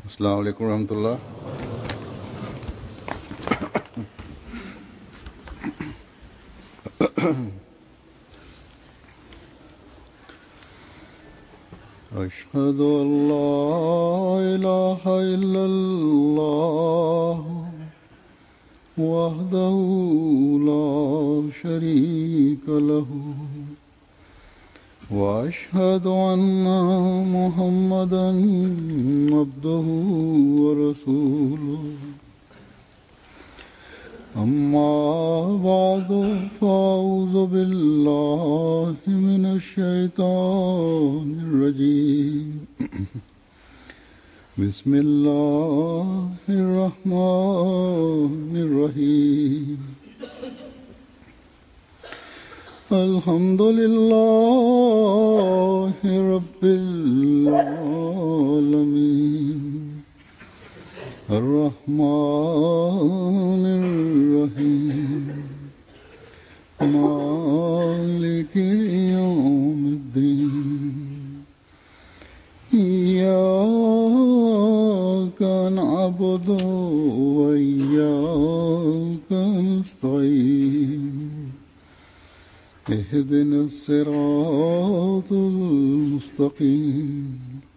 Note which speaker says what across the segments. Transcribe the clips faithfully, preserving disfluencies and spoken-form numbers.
Speaker 1: अस्सलामु अलैकुम रहमतुल्लाह। अशहदु अल्ला इलाहा इल्लल्लाह वहदहु ला शरीका लहु वअशहदु अन्ना मुहम्मदन अब्दुहु व रसूलुहु अम्मा बअदु फ़अऊज़ु बिल्लाहि मिनश शैतानिर रजीम बिस्मिल्लाहिर रहमानिर रहीम अल्हम्दुलिल्लाहि रब्बिल आलमीन अर्रहमानिर रहीम मालिकि यौमिद्दीन इय्याका नअबुदु व इय्याका नस्तईन اهدنا الصراط المستقيم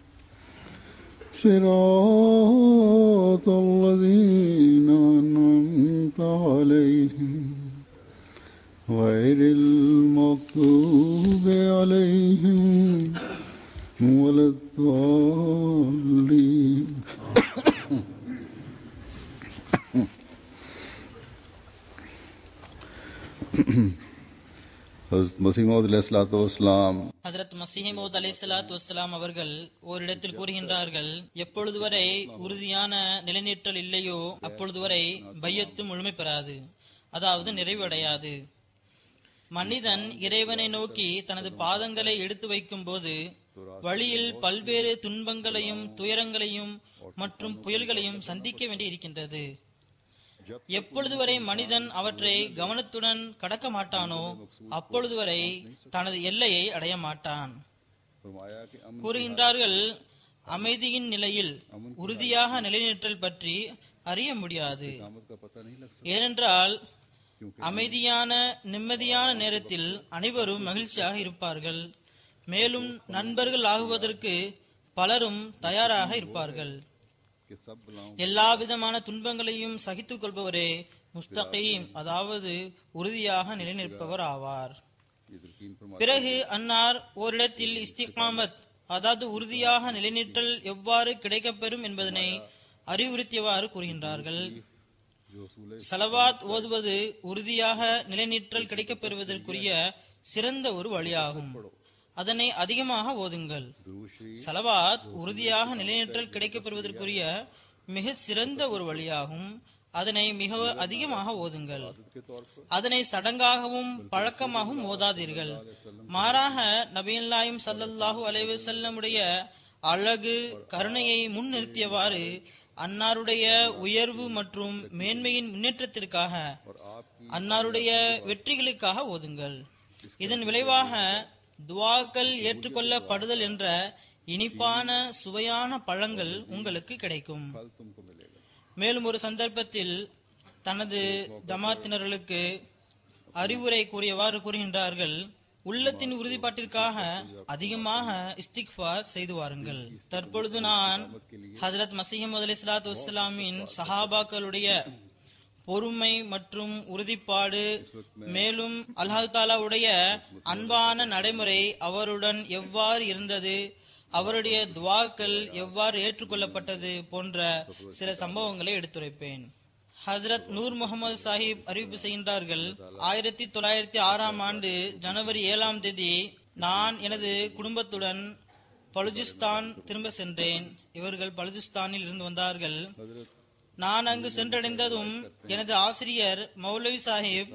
Speaker 1: صراط الذين أنعمت عليهم غير المغضوب عليهم ولا الضالين ஹஜ்ரத் மஸீஹ் மவ்ஊத் அலைஹிஸ்ஸலாத்து வஸ்ஸலாம்
Speaker 2: ஹஜ்ரத் மஸீஹ் மவ்ஊத் அலைஹிஸ்ஸலாத்து வஸ்ஸலாம் அவர்கள் ஓரிடத்தில் கூறுகின்றார்கள், எப்பொழுது வரை உறுதியான நிலைநிற்றல் இல்லையோ அப்பொழுது வரை பையத்து முழுமை பெறாது, அதாவது நிறைவடையாது. மனிதன் இறைவனை நோக்கி தனது பாதங்களை எடுத்து வைக்கும் போது வழியில் பல்வேறு துன்பங்களையும் துயரங்களையும் மற்றும் புயல்களையும் சந்திக்க வேண்டி இருக்கின்றது. எப்பொழுது வரை மனிதன் அவற்றை கவனத்துடன் கடக்க மாட்டானோ அப்பொழுது வரை தனது எல்லையை அடைய மாட்டான். கூறுகின்றார்கள், அமைதியின் நிலையில் உறுதியாக நிலைநிற்றல் பற்றி அறிய முடியாது. ஏனென்றால் அமைதியான நிம்மதியான நேரத்தில் அனைவரும் மகிழ்ச்சியாக இருப்பார்கள். மேலும் நண்பர்கள் ஆகுவதற்கு பலரும் தயாராக இருப்பார்கள். எல்லா விதமான துன்பங்களையும் சகித்துக் கொள்பவரே முஸ்தகீம், அதாவது உறுதியாக நிலைநிற்பவர் ஆவார். பிறகு அன்னார் ஓரிடத்தில் இஸ்திகாமத், அதாவது உறுதியாக நிலைநிற்றல் எவ்வாறு கிடைக்கப்பெறும் என்பதனை அறிவுறுத்தியவாறு கூறுகின்றார்கள். ஸலவாத் ஓதுவது உறுதியாக நிலைநிற்றல் கிடைக்கப்பெறுவதற்குரிய சிறந்த ஒரு வழியாகும். அதனை அதிகமாக ஓதுங்கள். ஸலவாத் உறுதியாக நிலைநிற்றல் கிடைக்கப்பெறுவதற்குரிய மிக சிறந்த ஒரு வழியாகும். அதனை மிக அதிகமாக ஓதுங்கள். அதனை சடங்காகவும் பழக்கமாகவும் ஓதாதீர்கள். மாறாக நபியல்லாஹி ஸல்லல்லாஹு அலைஹி வஸல்லமுடைய அழகு கருணையை முன் நிறுத்தியவாறு அன்னாருடைய உயர்வு மற்றும் மேன்மையின் முன்னேற்றத்திற்காக அன்னாருடைய வெற்றிகளுக்காக ஓதுங்கள். இதன் விளைவாக துவாக்கள் ஏற்றுக்கொள்ளப்படுதல் என்ற இனிப்பான சுவையான பழங்கள் உங்களுக்கு கிடைக்கும். மேலும் ஒரு சந்தர்ப்பத்தில் தனது ஜமாத்தினர்களுக்கு அறிவுரை கூறியவாறு கூறுகின்றார்கள், உள்ளத்தின் உறுதிப்பாட்டிற்காக அதிகமாக இஸ்திக்ஃபார் செய்து வாருங்கள். தற்பொழுது நான் ஹஜ்ரத் மஸீஹ் மவ்ஊத் அலைஹிஸ்ஸலாத்து வஸ்ஸலாமின் சஹாபாக்களுடைய பொறுமை மற்றும் உறுதிப்பாடு, மேலும் அல்லாஹ் தஆலாவுடைய அன்பான நடைமுறை அவருடன் எவ்வாறு இருந்தது, அவருடைய துவாக்கள் எவ்வாறு ஏற்றுக்கொள்ளப்பட்டது போன்ற சில சம்பவங்களை எடுத்துரைப்பேன். ஹஜ்ரத் நூர் முகமது சாஹிப் அறிவிப்பு செய்கின்றார்கள், ஆயிரத்தி தொள்ளாயிரத்தி ஆறாம் ஆண்டு ஜனவரி ஏழாம் தேதி நான் எனது குடும்பத்துடன் பலுஜிஸ்தான் திரும்ப சென்றேன். இவர்கள் பலுஜிஸ்தானில் இருந்து வந்தார்கள். நான் அங்கு சென்றடைந்ததும் எனது ஆசிரியர் மௌலவி சாஹிப்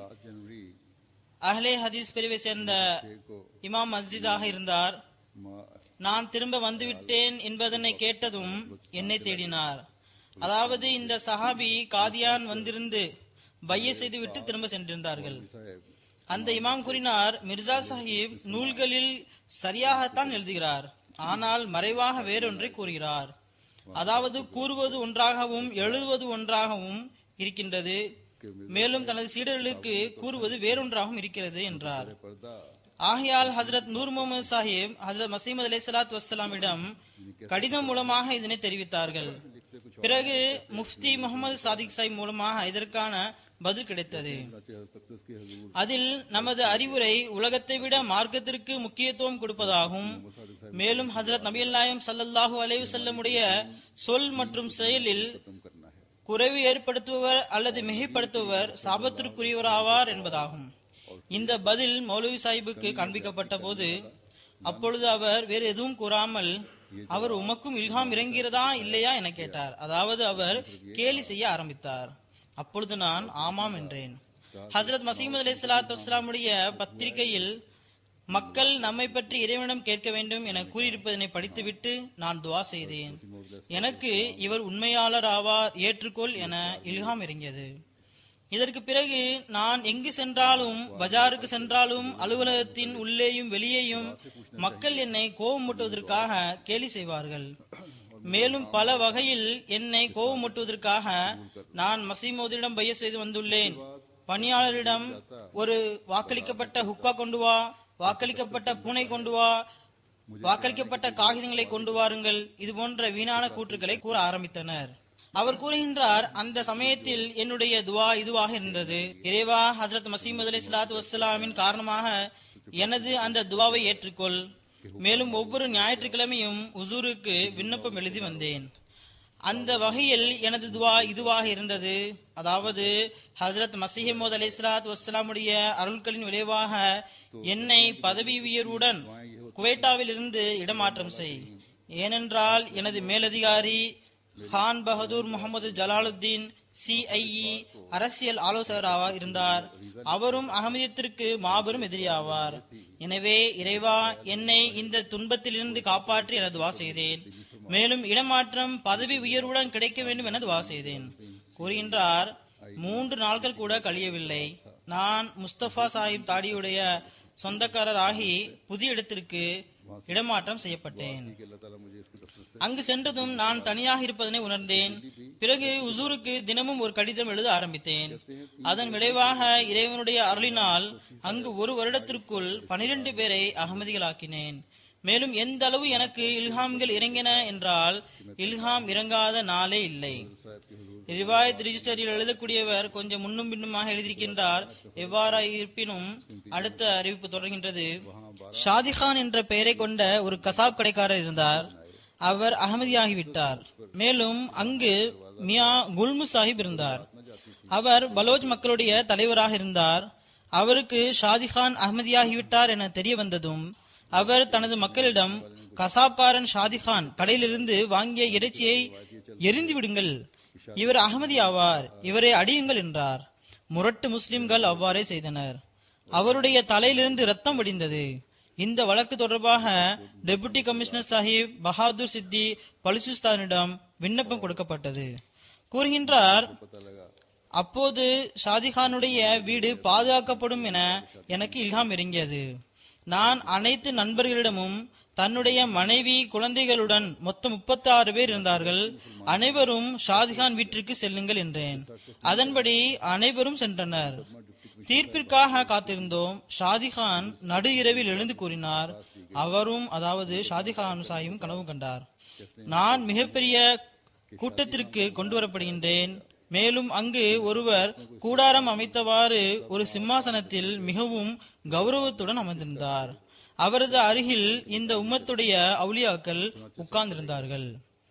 Speaker 2: அஹ்லே ஹதீஸ் பிரிவை சேர்ந்த இமாம் மஸ்ஜிதாக இருந்தார். நான் திரும்ப வந்துவிட்டேன் என்பதனை கேட்டதும் என்னை தேடினார். அதாவது இந்த சஹாபி காதியான் வந்திருந்து பைய செய்துவிட்டு திரும்ப சென்றிருந்தார்கள். அந்த இமாம் கூறினார், மிர்சா சாஹிப் நூல்களில் சரியாகத்தான் எழுதுகிறார், ஆனால் மறைவாக வேறொன்றை கூறுகிறார். அதாவது கூறுவது ஒன்றாகவும் எழுதுவது ஒன்றாகவும் இருக்கின்றது, மேலும் தனது சீடர்களுக்கு கூறுவது வேறொன்றாகவும் இருக்கிறது என்றார். ஆகையால் ஹசரத் நூர் முகமது சாஹிப் ஹசரத் மசீமது அலைஹிஸ்ஸலாத்து வஸ்ஸலாமிடம் கடிதம் மூலமாக இதனை தெரிவித்தார்கள். பிறகு முஃப்தி முகமது சாதிக் சாஹிப் மூலமாக இதற்கான பதில் கிடைத்தது. அதில் நமது அறிவுரை உலகத்தை விட மார்க்கத்திற்கு முக்கியத்துவம் கொடுப்பதாகும். மேலும் ஹஜரத் நபிகள் நாயகம் ஸல்லல்லாஹு அலைஹி வஸல்லம் உடைய சொல் மற்றும் செயலில் குறைவு ஏற்படுத்துபவர் அல்லது மிகைப்படுத்துபவர் சாபத்திற்குரியவராவார் என்பதாகும். இந்த பதில் மௌலவி சாஹிபுக்கு காண்பிக்கப்பட்ட போது அப்பொழுது அவர் வேறு எதுவும் கூறாமல், அவர் உமக்கும் இல்ஹாம் இறங்கிறதா இல்லையா என கேட்டார். அதாவது அவர் கேலி செய்ய ஆரம்பித்தார். அப்பொழுது நான் ஆமாம் என்றேன். ஹசரத் மசீமது அலைஹிஸ்ஸலாத்து வஸ்ஸலாமுடைய பத்திரிகையில் மக்கள் நம்மை பற்றி இறைவனிடம் கேட்க வேண்டும் என கூறியிருப்பதனை படித்துவிட்டு நான் துவா செய்தேன். எனக்கு இவர் உண்மையாளர் ஆவார், ஏற்றுக்கொள் என இல்ஹாம் இறங்கியது. இதற்கு பிறகு நான் எங்கு சென்றாலும், பஜாருக்கு சென்றாலும், அலுவலகத்தின் உள்ளேயும் வெளியேயும் மக்கள் என்னை கோபமூட்டுவதற்காக கேலி செய்வார்கள். மேலும் பல வகையில் என்னை கோபமூட்டுவதற்காக நான் மசீமோதிடம் பைய செய்து வந்துள்ளேன். பணியாளரிடம் ஒரு வாக்களிக்கப்பட்ட ஹுக்கா கொண்டு வா, வாக்களிக்கப்பட்ட பூனை கொண்டு வா, வாக்களிக்கப்பட்ட காகிதங்களை கொண்டு வாருங்கள், இது போன்ற வீணான கூற்றுக்களை கூற ஆரம்பித்தனர். அவர் கூறுகின்றார், அந்த சமயத்தில் என்னுடைய துவா இதுவாக இருந்தது: இறைவா, ஹஜரத் மசீமது அலைஹிஸ்ஸலாத்து வஸ்ஸலாமின் காரணமாக எனது அந்த துவாவை ஏற்றுக்கொள். மேலும் ஒவ்வொரு ஞாயிற்றுக்கிழமையும் உசூருக்கு விண்ணப்பம் எழுதி வந்தேன். அந்த வகையில் எனது துவா இதுவாக இருந்தது. அதாவது, ஹஜரத் மசீஹ் மவ்ஊத் அலைஹிஸ்ஸலாத்து வஸ்ஸலாமுடைய அருள்களின் விளைவாக என்னை பதவி உயர்வுடன் குவைட்டாவில் இருந்து இடமாற்றம் செய். ஏனென்றால் எனது மேலதிகாரி கான் பகதூர் முகமது ஜலாலுத்தீன் சிஐஇ அரசியல் ஆலோசகராக இருந்தார். அவரும் அகமதியத்திற்கு மாபெரும் எதிரியாவார். எனவே இறைவா, என்னை இந்த துன்பத்திலிருந்து காப்பாற்றி என துவா செய்தேன். மேலும் இடமாற்றம் பதவி உயர்வுடன் கிடைக்க வேண்டும் என துவா செய்தேன். கூறுகின்றார், மூன்று நாட்கள் கூட கழியவில்லை, நான் முஸ்தபா சாஹிப் தாடியுடைய சொந்தக்காரர் ஆகி புதிய இடத்திற்கு இடமாற்றம் செய்யப்பட்டேன். அங்கு சென்றதும் நான் தனியாக இருப்பதனை உணர்ந்தேன். பிறகு உசூருக்கு தினமும் ஒரு கடிதம் எழுத ஆரம்பித்தேன். அதன் விளைவாக இறைவனுடைய அருளினால் அங்கு ஒரு வருடத்திற்குள் பனிரெண்டு பேரை அகமதிகளாக்கினேன். மேலும் எந்த அளவு எனக்கு இல்ஹாம்கள் இறங்கின என்றால், இல்ஹாம் இறங்காத நாளே இல்லை. ரிவாயத் ரிஜிஸ்டரில் எழுதக்கூடியவர் கொஞ்சம் முன்னும் பின்னுமாக எழுதியிருக்கின்றார். எவ்வாறு இருப்பினும் அடுத்த அறிவிப்பு தொடர்கின்றது. ஷாதிகான் என்ற பெயரை கொண்ட ஒரு கசாப் கடைக்காரர் இருந்தார். அவர் அகமதியாகிவிட்டார். மேலும் அங்கு மியா குல்மு சாஹிப் இருந்தார். அவர் பலோச் மக்களுடைய தலைவராக இருந்தார். அவருக்கு ஷாதிகான் அகமதியாகிவிட்டார் என தெரிய வந்ததும் அவர் தனது மக்களிடம், கசாப்காரன் ஷாதிகான் கடையிலிருந்து வாங்கிய இறைச்சியை எரிந்து விடுங்கள், இவர் அகமதி ஆவார், இவரை அடியுங்கள் என்றார். முரட்டு முஸ்லிம்கள் அவ்வாறே செய்தனர். அவருடைய தலையிலிருந்து ரத்தம் வடிந்தது. இந்த வழக்கு தொடர்பாக டெபுட்டி கமிஷனர் சாஹிப் பஹாதுர் சித்தி பலுச்சிஸ்தானிடம் விண்ணப்பம் கொடுக்கப்பட்டது. கூறுகின்றார், அப்போது ஷாதிகானுடைய வீடு பாதுகாக்கப்படும் என எனக்கு இல்ஹாம் இறங்கியது. நான் அனைத்து நண்பர்களிடமும் தன்னுடைய மனைவி குழந்தைகளுடன் மொத்தம் முப்பத்தி ஆறு பேர் இருந்தார்கள், அனைவரும் ஷாதிகான் வீட்டிற்கு செல்லுங்கள் என்றேன். அதன்படி அனைவரும் சென்றனர். தீர்ப்பிற்காக காத்திருந்தோம். ஷாதிகான் நடு இரவில் எழுந்து கூறினார். அவரும், அதாவது ஷாதிகான் சாயும் கனவு கண்டார். நான் மிகப்பெரிய கூட்டத்திற்கு கொண்டு வரப்படுகின்றேன். மேலும் அங்கு ஒருவர் கூடாரம் அமைத்தவாறு ஒரு சிம்மாசனத்தில் மிகவும் கௌரவத்துடன் அமர்ந்திருந்தார். அவரது அருகில் இந்த உம்மத்துடைய அவுலியாக்கள் உட்கார்ந்திருந்தார்கள்.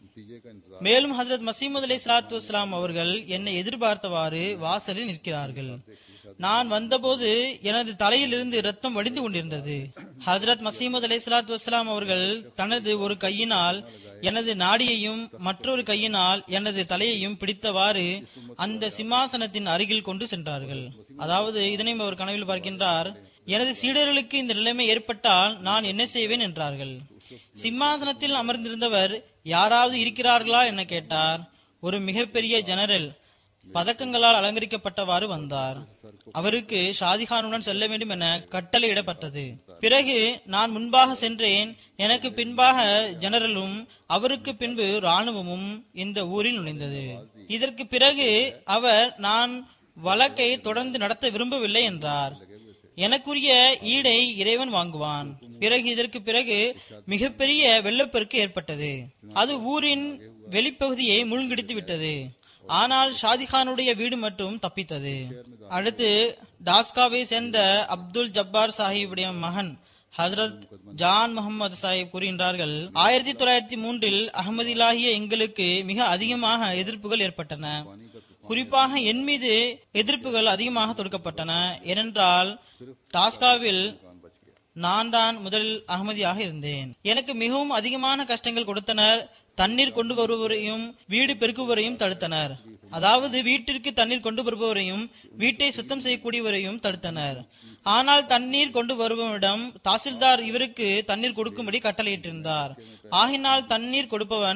Speaker 2: மேலும் ஹஜரத் மசீமது அலைஹிஸ்ஸலாத்து வஸ்ஸலாம் அவர்கள் என்னை எதிர்பார்த்தவாறு வாசலில் நிற்கிறார்கள். நான் வந்தபோது எனது தலையிலிருந்து இரத்தம் வடிந்து கொண்டிருந்தது. ஹஜரத் மசீமது அலைஹிஸ்ஸலாத்து வஸ்ஸலாம் அவர்கள் தனது ஒரு கையினால் எனது நாடியையும் மற்றொரு கையினால் எனது தலையையும் பிடித்தவாறு அந்த சிம்மாசனத்தின் அருகில் கொண்டு சென்றார்கள். அதாவது இதனையும் அவர் கனவில் பார்க்கின்றார். எனது சீடர்களுக்கு இந்த நிலைமை ஏற்பட்டால் நான் என்ன செய்வேன் என்றார்கள். சிம்மாசனத்தில் அமர்ந்திருந்தவர் யாராவது இருக்கிறார்களா என கேட்டார். ஒரு மிகப்பெரிய ஜெனரல் பதக்கங்களால் அலங்கரிக்கப்பட்டவாறு வந்தார். அவருக்கு ஷாதிகானுடன் செல்ல வேண்டும் என கட்டளையிடப்பட்டது. பிறகு நான் முன்பாக சென்றேன். எனக்கு பின்பாக ஜெனரலும் அவருக்கு பின்பு ராணுவமும் இந்த ஊரில் நுழைந்தது. இதற்கு பிறகு அவர் நான் வழக்கை தொடர்ந்து நடத்த விரும்பவில்லை என்றார். எனக்குரிய ஈடை இறைவன் வாங்குவான். பிறகு இதற்கு பிறகு மிகப்பெரிய வெள்ளப்பெருக்கு ஏற்பட்டது. அது ஊரின் வெளிப்பகுதியை மூழ்கடித்து விட்டது. ஆனால் ஷாதிகானுடைய வீடு மட்டும் தப்பித்தது. அடுத்து டாஸ்காவை சேர்ந்த அப்துல் ஜப்பார் சாஹிபுடைய மகன் ஹசரத் ஜான் முகமது சாஹிப் கூறுகின்றார்கள், ஆயிரத்தி தொள்ளாயிரத்தி மூன்றில் அகமதிலாகிய எங்களுக்கு மிக அதிகமாக எதிர்ப்புகள் ஏற்பட்டன. குறிப்பாக என் மீது எதிர்ப்புகள் அதிகமாக தொடுக்கப்பட்டன. ஏனென்றால் டாஸ்காவில் நான் தான் முதலில் அகமதியாக இருந்தேன். எனக்கு மிகவும் அதிகமான கஷ்டங்கள் கொடுத்தனர். தண்ணீர் கொண்டு வருபவரையும் வீடு பெருக்குபவரையும் தடுத்தனர். அதாவது வீட்டிற்கு தண்ணீர் கொண்டு வருபவரையும் வீட்டை சுத்தம் செய்யக்கூடியவரையும் தடுத்தனர். ஆனால் தண்ணீர் கொண்டு வருபவனிடம் தாசில்தார் இவருக்கு தண்ணீர் கொடுக்கும்படி கட்டளையிட்டிருந்தார். ஆகினால் தண்ணீர் கொடுப்பவன்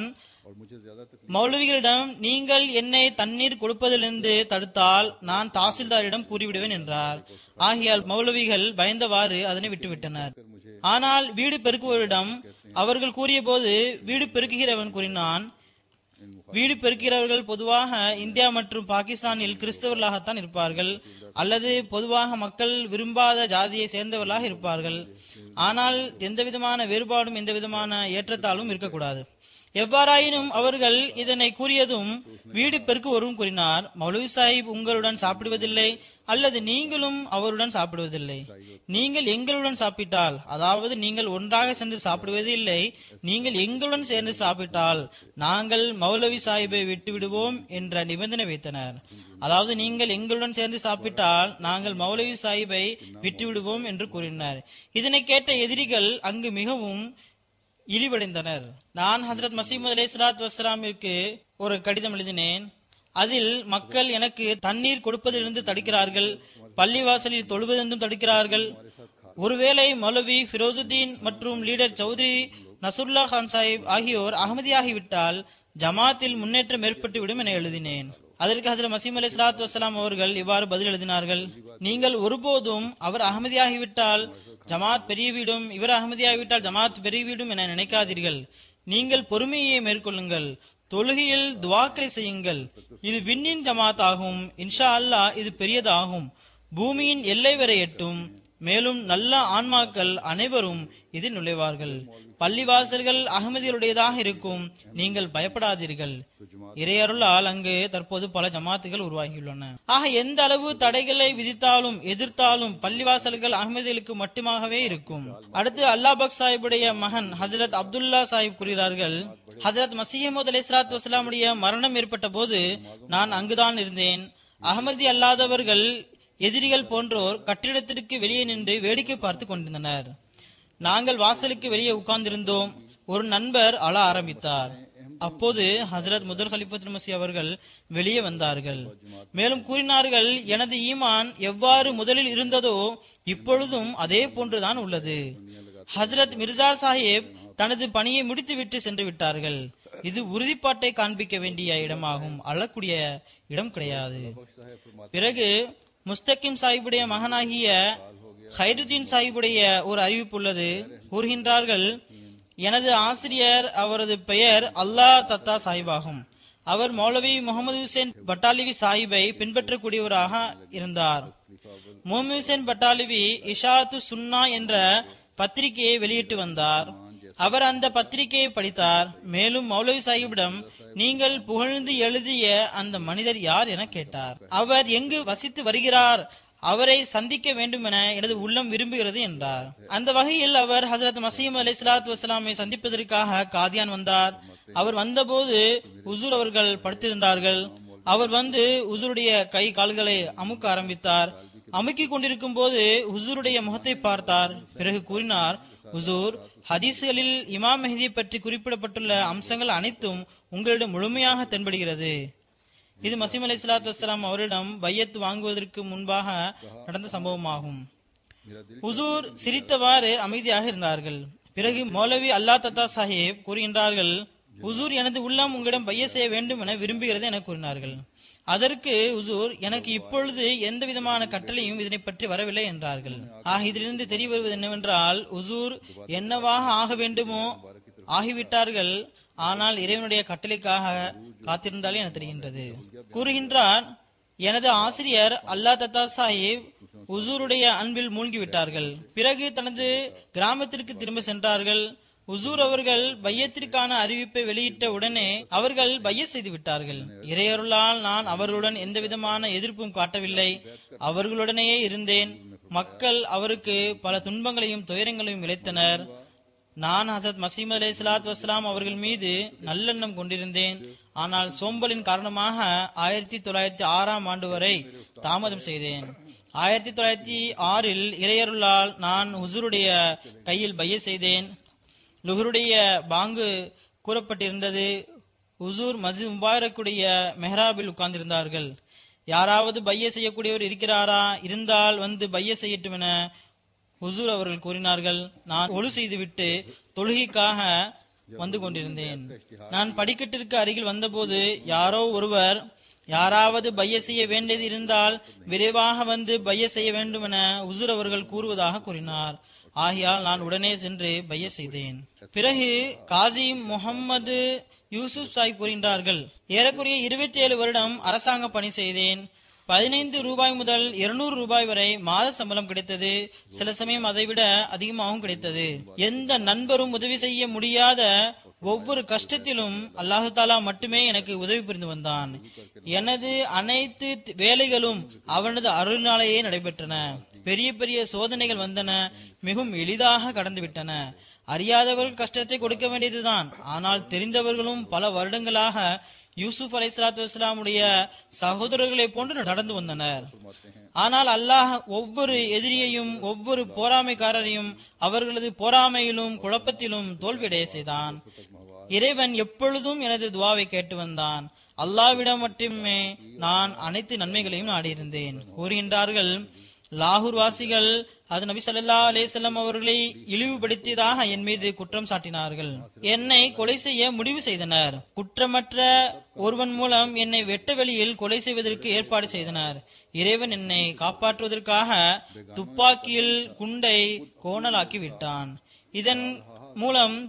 Speaker 2: மௌலவிகளிடம் நீங்கள் என்னை தண்ணீர் கொடுப்பதிலிருந்து தடுத்தால் நான் தாசில்தாரிடம் கூறிவிடுவேன் என்றார். ஆகையால் மௌலவிகள் பயந்தவாறு அதனை விட்டுவிட்டனர். ஆனால் வீடு பெருக்குவரிடம் அவர்கள் கூறிய போது வீடு பெருக்குகிறவன் கூறினான், வீடு பெருக்கிறவர்கள் பொதுவாக இந்தியா மற்றும் பாகிஸ்தானில் கிறிஸ்தவர்களாகத்தான் இருப்பார்கள், அல்லது பொதுவாக மக்கள் விரும்பாத ஜாதியை சேர்ந்தவர்களாக இருப்பார்கள். ஆனால் எந்த விதமான வேறுபாடும் எந்த விதமான ஏற்றத்தாலும் இருக்கக்கூடாது. எவ்வாறாயினும் அவர்கள் இதனை கூறியதும் வீடு பெருக்குவரும் கூறினார், மௌலவி சாஹிப் உங்களுடன் சாப்பிடுவதில்லை அல்லது நீங்களும் அவருடன் சாப்பிடுவதில்லை. நீங்கள் எங்களுடன் சாப்பிட்டால், அதாவது நீங்கள் ஒன்றாக சென்று சாப்பிடுவது இல்லை, நீங்கள் எங்களுடன் சேர்ந்து சாப்பிட்டால் நாங்கள் மௌலவி சாஹிப்பை விட்டு விடுவோம் என்ற நிபந்தனை வைத்தனர். அதாவது நீங்கள் எங்களுடன் சேர்ந்து சாப்பிட்டால் நாங்கள் மௌலவி சாஹிப்பை விட்டு விடுவோம் என்று கூறினர். இதனை கேட்ட எதிரிகள் அங்கு மிகவும் இழிவடைந்தனர். நான் ஹசரத் மசீமது அலைஹிஸ்ஸலாத்து வஸ்ஸலாமிற்கு ஒரு கடிதம் எழுதினேன். அதில் மக்கள் எனக்கு தண்ணீர் கொடுப்பதிலிருந்து தடுக்கிறார்கள், பள்ளிவாசலில் தொழுவதிலிருந்தும் தடுக்கிறார்கள். ஒருவேளை மௌலவி ஃபிரோசுத்தீன் மற்றும் லீடர் சௌத்ரி நசுருல்லா கான் சாஹிப் ஆகியோர் அகமதியாகிவிட்டால் ஜமாத்தில் முன்னேற்றம் ஏற்பட்டு விடும் என எழுதினேன். அதற்கு ஹசரத் மசீம் அலைஹிஸ்ஸலாத்து வஸ்ஸலாம் அவர்கள் இவ்வாறு பதில் எழுதினார்கள், நீங்கள் ஒருபோதும் அவர் அகமதியாகிவிட்டால் ஜமாத் பெருகிவிடும், இவர் அகமதியாகிவிட்டால் ஜமாத் பெருகிவிடும் என நினைக்காதீர்கள். நீங்கள் பொறுமையை மேற்கொள்ளுங்கள், தொழுகையில் துவாக்களை செய்யுங்கள். இது விண்ணின் ஜமாத் ஆகும். இன்ஷா அல்லாஹ் இது பெரியதாகும், பூமியின் எல்லை வரை எட்டும். மேலும் நல்ல ஆன்மாக்கள் அனைவரும் இதில் நுழைவார்கள். பள்ளிவாசல்கள் அகமதிகளுடையதாக இருக்கும், நீங்கள் பயப்படாதீர்கள். இறையருளால் அங்கு தற்போது பல ஜமாத்துகள் உருவாகியுள்ளன. ஆக எந்த அளவு தடைகளை விதித்தாலும் எதிர்த்தாலும் பள்ளிவாசல்கள் அகமதிகளுக்கு மட்டுமாகவே இருக்கும். அடுத்து அல்லாஹ் சாஹிபுடைய மகன் ஹசரத் அப்துல்லா சாஹிப் கூறுகிறார்கள், ஹசரத் மசீஹ் அலைஹிஸ்ஸலாத்து வஸ்ஸலாமுடைய மரணம் ஏற்பட்ட போது நான் அங்குதான் இருந்தேன். அகமதி அல்லாதவர்கள் எதிரிகள் போன்றோர் கட்டிடத்திற்கு வெளியே நின்று வேடிக்கை பார்த்து கொண்டிருந்தனர். நாங்கள் வாசலுக்கு வெளியே உட்கார்ந்திருந்தோம். ஒரு நண்பர் அழ ஆரம்பித்தார். அப்போது ஹசரத் முதல் கலிஃபத்துல் மஸீஹ் அவர்கள் வெளியே வந்தார்கள். மேலும் கூறினார்கள், எனது ஈமான் எவ்வாறு முதலில் இருந்ததோ இப்பொழுதும் அதே போன்றுதான் உள்ளது. ஹசரத் மிர்சா சாஹிப் தனது பணியை முடித்துவிட்டு சென்று விட்டார்கள். இது உறுதிப்பாட்டை காண்பிக்க வேண்டிய இடமாகும், அழக்கூடிய இடம் கிடையாது. பிறகு முஸ்தகிம் சாஹிபுடைய மகனாகிய ஹைருதீன் சாஹிபுடைய ஒரு அறிவிப்பு உள்ளது. கூறுகின்றார்கள், எனது ஆசிரியர் அவரது பெயர் அல்லாஹ் தத்தா சாஹிப் ஆகும். அவர் மௌலவி முகமது ஹுசேன் பட்டாலிவி சாஹிபை பின்பற்றக்கூடியவராக இருந்தார். முகமது ஹுசேன் பட்டாலிவி இஷாத்து சுன்னா என்ற பத்திரிகையை வெளியிட்டு வந்தார். அவர் அந்த பத்திரிகையை படித்தார். மேலும் மௌலவி சாஹிபிடம் நீங்கள் புகழ்ந்து எழுதிய அந்த மனிதர் யார் என கேட்டார். அவர் எங்கு வசித்து வருகிறார், அவரை சந்திக்க வேண்டும் என எனது உள்ளம் விரும்புகிறது என்றார். அந்த வகையில் அவர் ஹசரத் மசீம் அலைஹிஸ்ஸலாத்து வஸ்ஸலாமை சந்திப்பதற்காக காதியான் வந்தார். அவர் வந்தபோது உசூர் அவர்கள் படுத்திருந்தார்கள். அவர் வந்து உசூருடைய கை கால்களை அமுக்க ஆரம்பித்தார். அமுக்கிக் கொண்டிருக்கும் போது உசூருடைய முகத்தை பார்த்தார். பிறகு கூறினார், உசூர், ஹதீஸ்களில் இமாம் மெஹ்தி பற்றி குறிப்பிடப்பட்டுள்ள அம்சங்கள் அனைத்தும் உங்களிடம் முழுமையாக தென்படுகிறது. இது மசீம் அலைஹிஸ்ஸலாத்து வஸ்ஸலாம் அவரிடம் பையத் வாங்குவதற்கு முன்பாக நடந்த சம்பவமாகும். உசூர் சிரித்தவாறு அமைதியாக இருந்தார்கள். பிறகு மௌலவி அல்லாஹ் தத்தா சாஹிப் கூறுகின்றார்கள், உசூர், எனது உள்ளம் உங்களிடம் பைய செய்ய வேண்டும் என விரும்புகிறது என கூறினார்கள். அதற்கு உசூர், எனக்கு இப்பொழுது எந்த விதமான கட்டளையும் இதனை பற்றி வரவில்லை என்றார்கள். ஆக இதிலிருந்து தெரிய வருவது என்னவென்றால், உசூர் என்னவாக ஆக வேண்டுமோ ஆகிவிட்டார்கள், ஆனால் இறைவனுடைய கட்டளைக்காக காத்திருந்தாலே என தெரிகின்றது. கூறுகின்றார், எனது ஆசிரியர் அல்லா தத்தா சாஹிப் உசூருடைய அன்பில் மூழ்கிவிட்டார்கள். பிறகு தனது கிராமத்திற்கு திரும்ப சென்றார்கள். உசூர் அவர்கள் பையத்திற்கான அறிவிப்பை வெளியிட்ட உடனே அவர்கள் பைய செய்து விட்டார்கள். இறையருளால் நான் அவர்களுடன் எந்த விதமான எதிர்ப்பும் காட்டவில்லை, அவர்களுடனேயே இருந்தேன். மக்கள் அவருக்கு பல துன்பங்களையும் துயரங்களையும் இழைத்தனர். நான் ஹசரத் மசீம் அலை சலாத் வஸ்லாம் அவர்கள் மீது நல்லெண்ணம் கொண்டிருந்தேன். ஆனால் சோம்பலின் காரணமாக ஆயிரத்தி தொள்ளாயிரத்தி ஆறாம் ஆண்டு வரை தாமதம் செய்தேன். ஆயிரத்தி தொள்ளாயிரத்தி ஆறில் இறையருளால் நான் ஹுசூருடைய கையில் பைய செய்தேன். லுஹருடைய பாங்கு கூறப்பட்டிருந்தது. ஹுசூர் மஸ்ஜித் முபாரக்குடைய மெஹராபில் உட்கார்ந்திருந்தார்கள். யாராவது பைய செய்யக்கூடியவர் இருக்கிறாரா? இருந்தால் வந்து பைய செய்யட்டும் என ஹுசூர் அவர்கள் கூறினார்கள். நான் ஒழு செய்துவிட்டு தொழுகைக்காக வந்து கொண்டிருந்தேன். நான் படிக்கட்டிற்கு அருகில் வந்தபோது யாரோ ஒருவர், யாராவது பைய செய்ய வேண்டியது இருந்தால் விரைவாக வந்து பைய செய்ய வேண்டும் என ஹுசூர் அவர்கள் கூறுவதாக கூறினார். ஆகையால் நான் உடனே சென்று பைய செய்தேன். பிறகு காசி முகம்மது யூசுப் சாஹிப் கூறுகின்றார்கள், ஏறக்குறைய இருபத்தி ஏழு வருடம் அரசாங்க பணி செய்தேன். பதினைந்து ரூபாய் முதல் இருநூறு ரூபாய் வரை மாத சம்பளம் கிடைத்தது. சில சமயம் அதைவிட அதிகமாகவும் கிடைத்தது. எந்த நண்பரும் உதவி செய்ய முடியாத ஒவ்வொரு கஷ்டத்திலும் அல்லாஹு தாலா மட்டுமே எனக்கு உதவி புரிந்து வந்தான். எனது அனைத்து வேலைகளும் அவனது அருளினாலேயே நடைபெற்றன. பெரிய பெரிய சோதனைகள் வந்தன, மிகவும் எளிதாக கடந்து விட்டன. அறியாதவர்கள் கஷ்டத்தை கொடுக்க வேண்டியதுதான். ஆனால் தெரிந்தவர்களும் பல வருடங்களாக யூசுப் அலை சலாத்து வஸ்லாமுடைய சகோதரர்களை போன்று நடந்து வந்தனர். ஆனால் அல்லாஹ் ஒவ்வொரு எதிரியையும் ஒவ்வொரு போராமைக்காரரையும் அவர்களது போராமையிலும் குழப்பத்திலும் தோல்வியடைய செய்தான். இறைவன் எப்பொழுதும் எனது துவாவை கேட்டு வந்தான். அல்லாஹ்விடம் மட்டுமே நான் அனைத்து நன்மைகளையும் நாடியிருந்தேன். கூறுகின்றார்கள், லாகூர் வாசிகள் அது நபி ஸல்லல்லாஹு அலைஹி வஸல்லம் அவர்களை இழிவுபடுத்தியதாக என் மீது குற்றம் சாட்டினார்கள். என்னை கொலை செய்ய முடிவு செய்தனர். குற்றமற்ற ஒருவன் மூலம் என்னை வெட்ட வெளியில் கொலை செய்வதற்கு ஏற்பாடு செய்தனர். இறைவன் என்னை காப்பாற்றுவதற்காக துப்பாக்கியில் குண்டை கோணலாக்கி விட்டான். இதன் மூலம்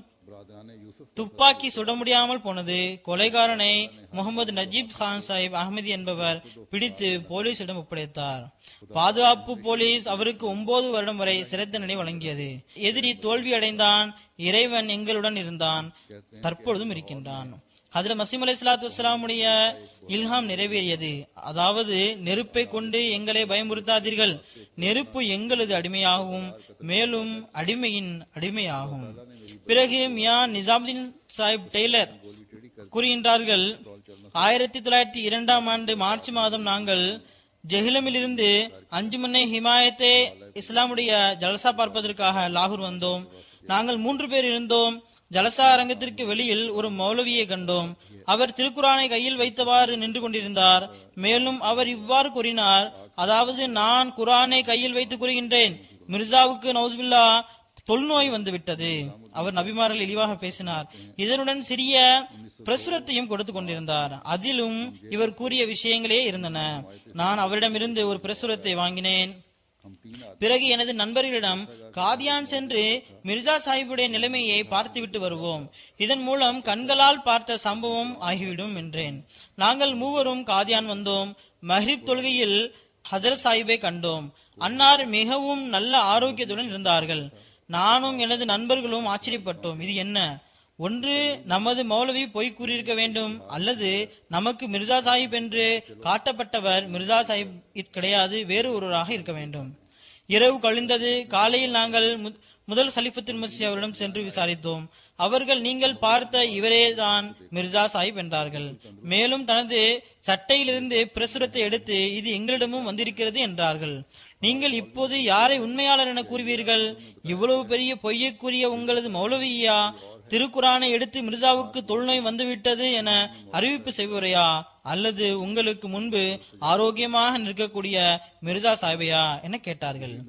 Speaker 2: துப்பாக்கி சுட முடியாமல் போனது. கொலைகாரனை முகமது நஜீப் கான் சாஹிப் அஹமதி என்பவர் பிடித்து போலீசிடம் ஒப்படைத்தார். பாதுகாப்பு போலீஸ் அவருக்கு ஒன்பது வருடம் வரை சிறை தண்டனை வழங்கியது. எதிரி தோல்வி அடைந்தான். இறைவன் எங்களுடன் இருந்தான், தற்பொழுதும் இருக்கின்றான். ஹஜ்ரத் மசீம் அலை ஸலாத்து வஸ்ஸலாமுடைய இல்ஹாம் நிறைவேறியது. அதாவது, நெருப்பை கொண்டு எங்களை பயமுறுத்தாதீர்கள், நெருப்பு எங்களது அடிமையாகும், மேலும் அடிமையின் அடிமையாகும். பிறகு மியா நிசாமுதீன் சாஹிப் டெய்லர் கூறுகின்றார்கள், ஆயிரத்தி தொள்ளாயிரத்தி இரண்டாம் ஆண்டு மார்ச் மாதம் நாங்கள் ஜெஹிலமில் இருந்து அஞ்சுமனை ஹிமாயத்தே இஸ்லாமுடைய ஜலசா பார்ப்பதற்காக லாகூர் வந்தோம். நாங்கள் மூன்று பேர் இருந்தோம். ஜலசா அரங்கத்திற்கு வெளியில் ஒரு மௌலவியை கண்டோம். அவர் திருக்குரானை கையில் வைத்தவாறு நின்று கொண்டிருந்தார். மேலும் அவர் இவ்வாறு கூறினார், அதாவது, நான் குரானை கையில் வைத்து கூறுகின்றேன், மிர்சாவுக்கு நௌசுபில்லா தொழுநோய் வந்துவிட்டது. அவர் நபிமார்கள் இழிவாக பேசினார். இதனுடன் சிறிய பிரசுரத்தையும் கொடுத்து கொண்டிருந்தார். அதிலும் இவர் கூறிய விஷயங்களே இருந்தன. நான் அவரிடமிருந்து ஒரு பிரசுரத்தை வாங்கினேன். பிறகு எனது நண்பர்களிடம், காதியான் சென்று மிர்சா சாஹிபுடைய நிலைமையை பார்த்துவிட்டு வருவோம், இதன் மூலம் கண்களால் பார்த்த சம்பவம் ஆகிவிடும் என்றேன். நாங்கள் மூவரும் காதியான் வந்தோம். மஹ்ரிப் தொழுகையில் ஹஜரத் சாஹிபை கண்டோம். அன்னார் மிகவும் நல்ல ஆரோக்கியத்துடன் இருந்தார்கள். நானும் எனது நண்பர்களும் ஆச்சரியப்பட்டோம். இது என்ன? ஒன்று நமது மௌலவி பொய் கூறியிருக்க வேண்டும், அல்லது நமக்கு மிர்சா சாஹிப் என்று காட்டப்பட்டவர் மிர்சா சாஹிப் கிடையாது, வேறு ஒருவராக இருக்க வேண்டும். இரவு கழிந்தது. காலையில் நாங்கள் முதல் கலிஃபத்துல் மஸீஹ் அவரிடம் சென்று விசாரித்தோம். அவர்கள், நீங்கள் பார்த்த இவரே தான் மிர்சா சாஹிப் என்றார்கள். மேலும் தனது சட்டையிலிருந்து பிரசுரத்தை எடுத்து, இது எங்களிடமும் வந்திருக்கிறது என்றார்கள். நீங்கள் இப்போது யாரை உண்மையாளர் என கூறுவீர்கள்? இவ்வளவு பெரிய பொய்யை கூறிய உங்களது மௌலவியா திருக்குரானை எடுத்து மிர்சாவுக்கு தொழுநோய் வந்துவிட்டது என அறிவிப்பு செய்வரையா, அல்லது உங்களுக்கு முன்பு ஆரோக்கியமாக நிற்கக்கூடிய மிர்சா சாஹிபையா என கேட்டார்கள்.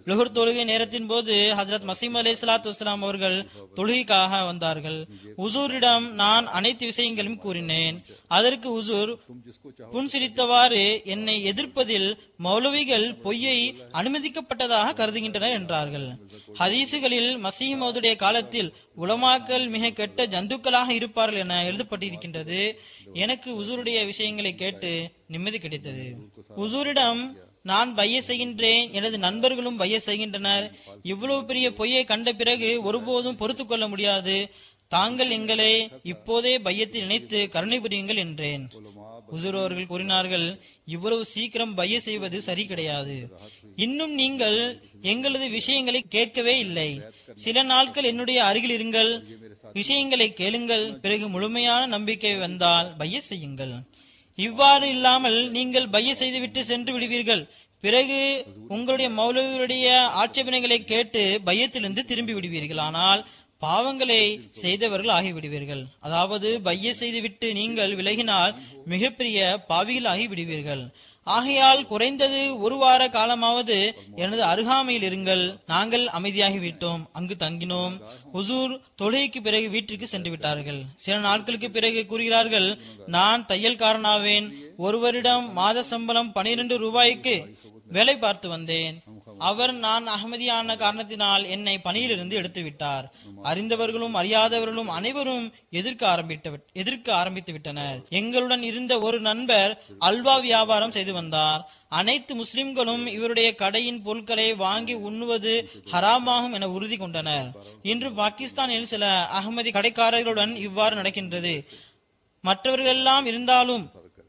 Speaker 2: லுஹர் தொழுகை நேரத்தின் போது ஹஜ்ரத் மசீம் அலைஹிஸ்ஸலாத்து வஸ்ஸலாம் அவர்கள் தொழுகைக்காக வந்தார்கள். உசூரிடம் நான் அனைத்து விஷயங்களும் கூறினேன். அதற்கு உசூர் புன்சிரித்தவாறு என்னை எதிர்ப்பதில் மௌலவிகள் பொய்யை அனுமதிக்கப்பட்டதாக கருதுகின்றனர் என்றார்கள். ஹதீசுகளில் மசீஹ் மவ்ஊதுடைய காலத்தில் உலமாக்கள் மிக கெட்ட ஜந்துக்களாக இருப்பார்கள் என எழுதப்பட்டிருக்கின்றது. எனக்கு உசூருடைய விஷயங்களை கேட்டு நிம்மதி கிடைத்தது. உசூரிடம் நான் பைய செய்கின்றேன், எனது நண்பர்களும் பைய செய்கின்றனர். இவ்வளவு பெரிய பொய்யை கண்ட பிறகு ஒருபோதும் பொறுத்து கொள்ள முடியாது. தாங்கள் எங்களை இப்போதே பையத்தில் இணைத்து கருணை புரியுங்கள் என்றேன். உசூர் அவர்கள் கூறினார்கள், இவ்வளவு சீக்கிரம் பைய செய்வது சரி கிடையாது. இன்னும் நீங்கள் எங்களது விஷயங்களை கேட்கவே இல்லை. சில நாட்கள் என்னுடைய அருகில் இருங்கள், விஷயங்களை கேளுங்கள். பிறகு முழுமையான நம்பிக்கை வந்தால் பைய செய்யுங்கள். இவ்வாறு இல்லாமல் நீங்கள் பைய செய்துவிட்டு சென்று விடுவீர்கள். பிறகு உங்களுடைய மௌலவியுடைய ஆட்சேபனைகளை கேட்டு பையத்திலிருந்து திரும்பி விடுவீர்கள். ஆனால் பாவங்களை செய்தவர்கள் ஆகிவிடுவீர்கள். அதாவது பைய செய்துவிட்டு நீங்கள் விலகினால் மிகப்பெரிய பாவிகள் ஆகி விடுவீர்கள். ஆகையால் குறைந்தது ஒரு வார காலமாவது எனது அருகாமையில் இருங்கள். நாங்கள் அமைதியாகிவிட்டோம், அங்கு தங்கினோம். ஹுசூர் தொழுகைக்கு பிறகு வீட்டிற்கு சென்று விட்டார்கள். சில நாட்களுக்கு பிறகு கூறுகிறார்கள், நான் தையல்காரனாவேன். ஒருவரிடம் மாத சம்பளம் பனிரெண்டு ரூபாய்க்கு வேலை பார்த்து வந்தேன். அவர் நான் அகமதியான காரணத்தினால் என்னை பணியிலிருந்து எடுத்து விட்டார். அறிந்தவர்களும் அறியாதவர்களும் அனைவரும் எதிர்க்க ஆரம்பித்து எதிர்க்க ஆரம்பித்து விட்டனர். எங்களுடன் இருந்த ஒரு நண்பர் அல்வா வியாபாரம் செய்து வந்தார். அனைத்து முஸ்லிம்களும் இவருடைய கடையின் பொருட்களை வாங்கி உண்ணுவது ஹராமாகும் என உறுதி கொண்டனர். இன்று பாகிஸ்தானில் சில அகமதி கடைக்காரர்களுடன் இவ்வாறு நடக்கின்றது. மற்றவர்கள் எல்லாம் இருந்தாலும்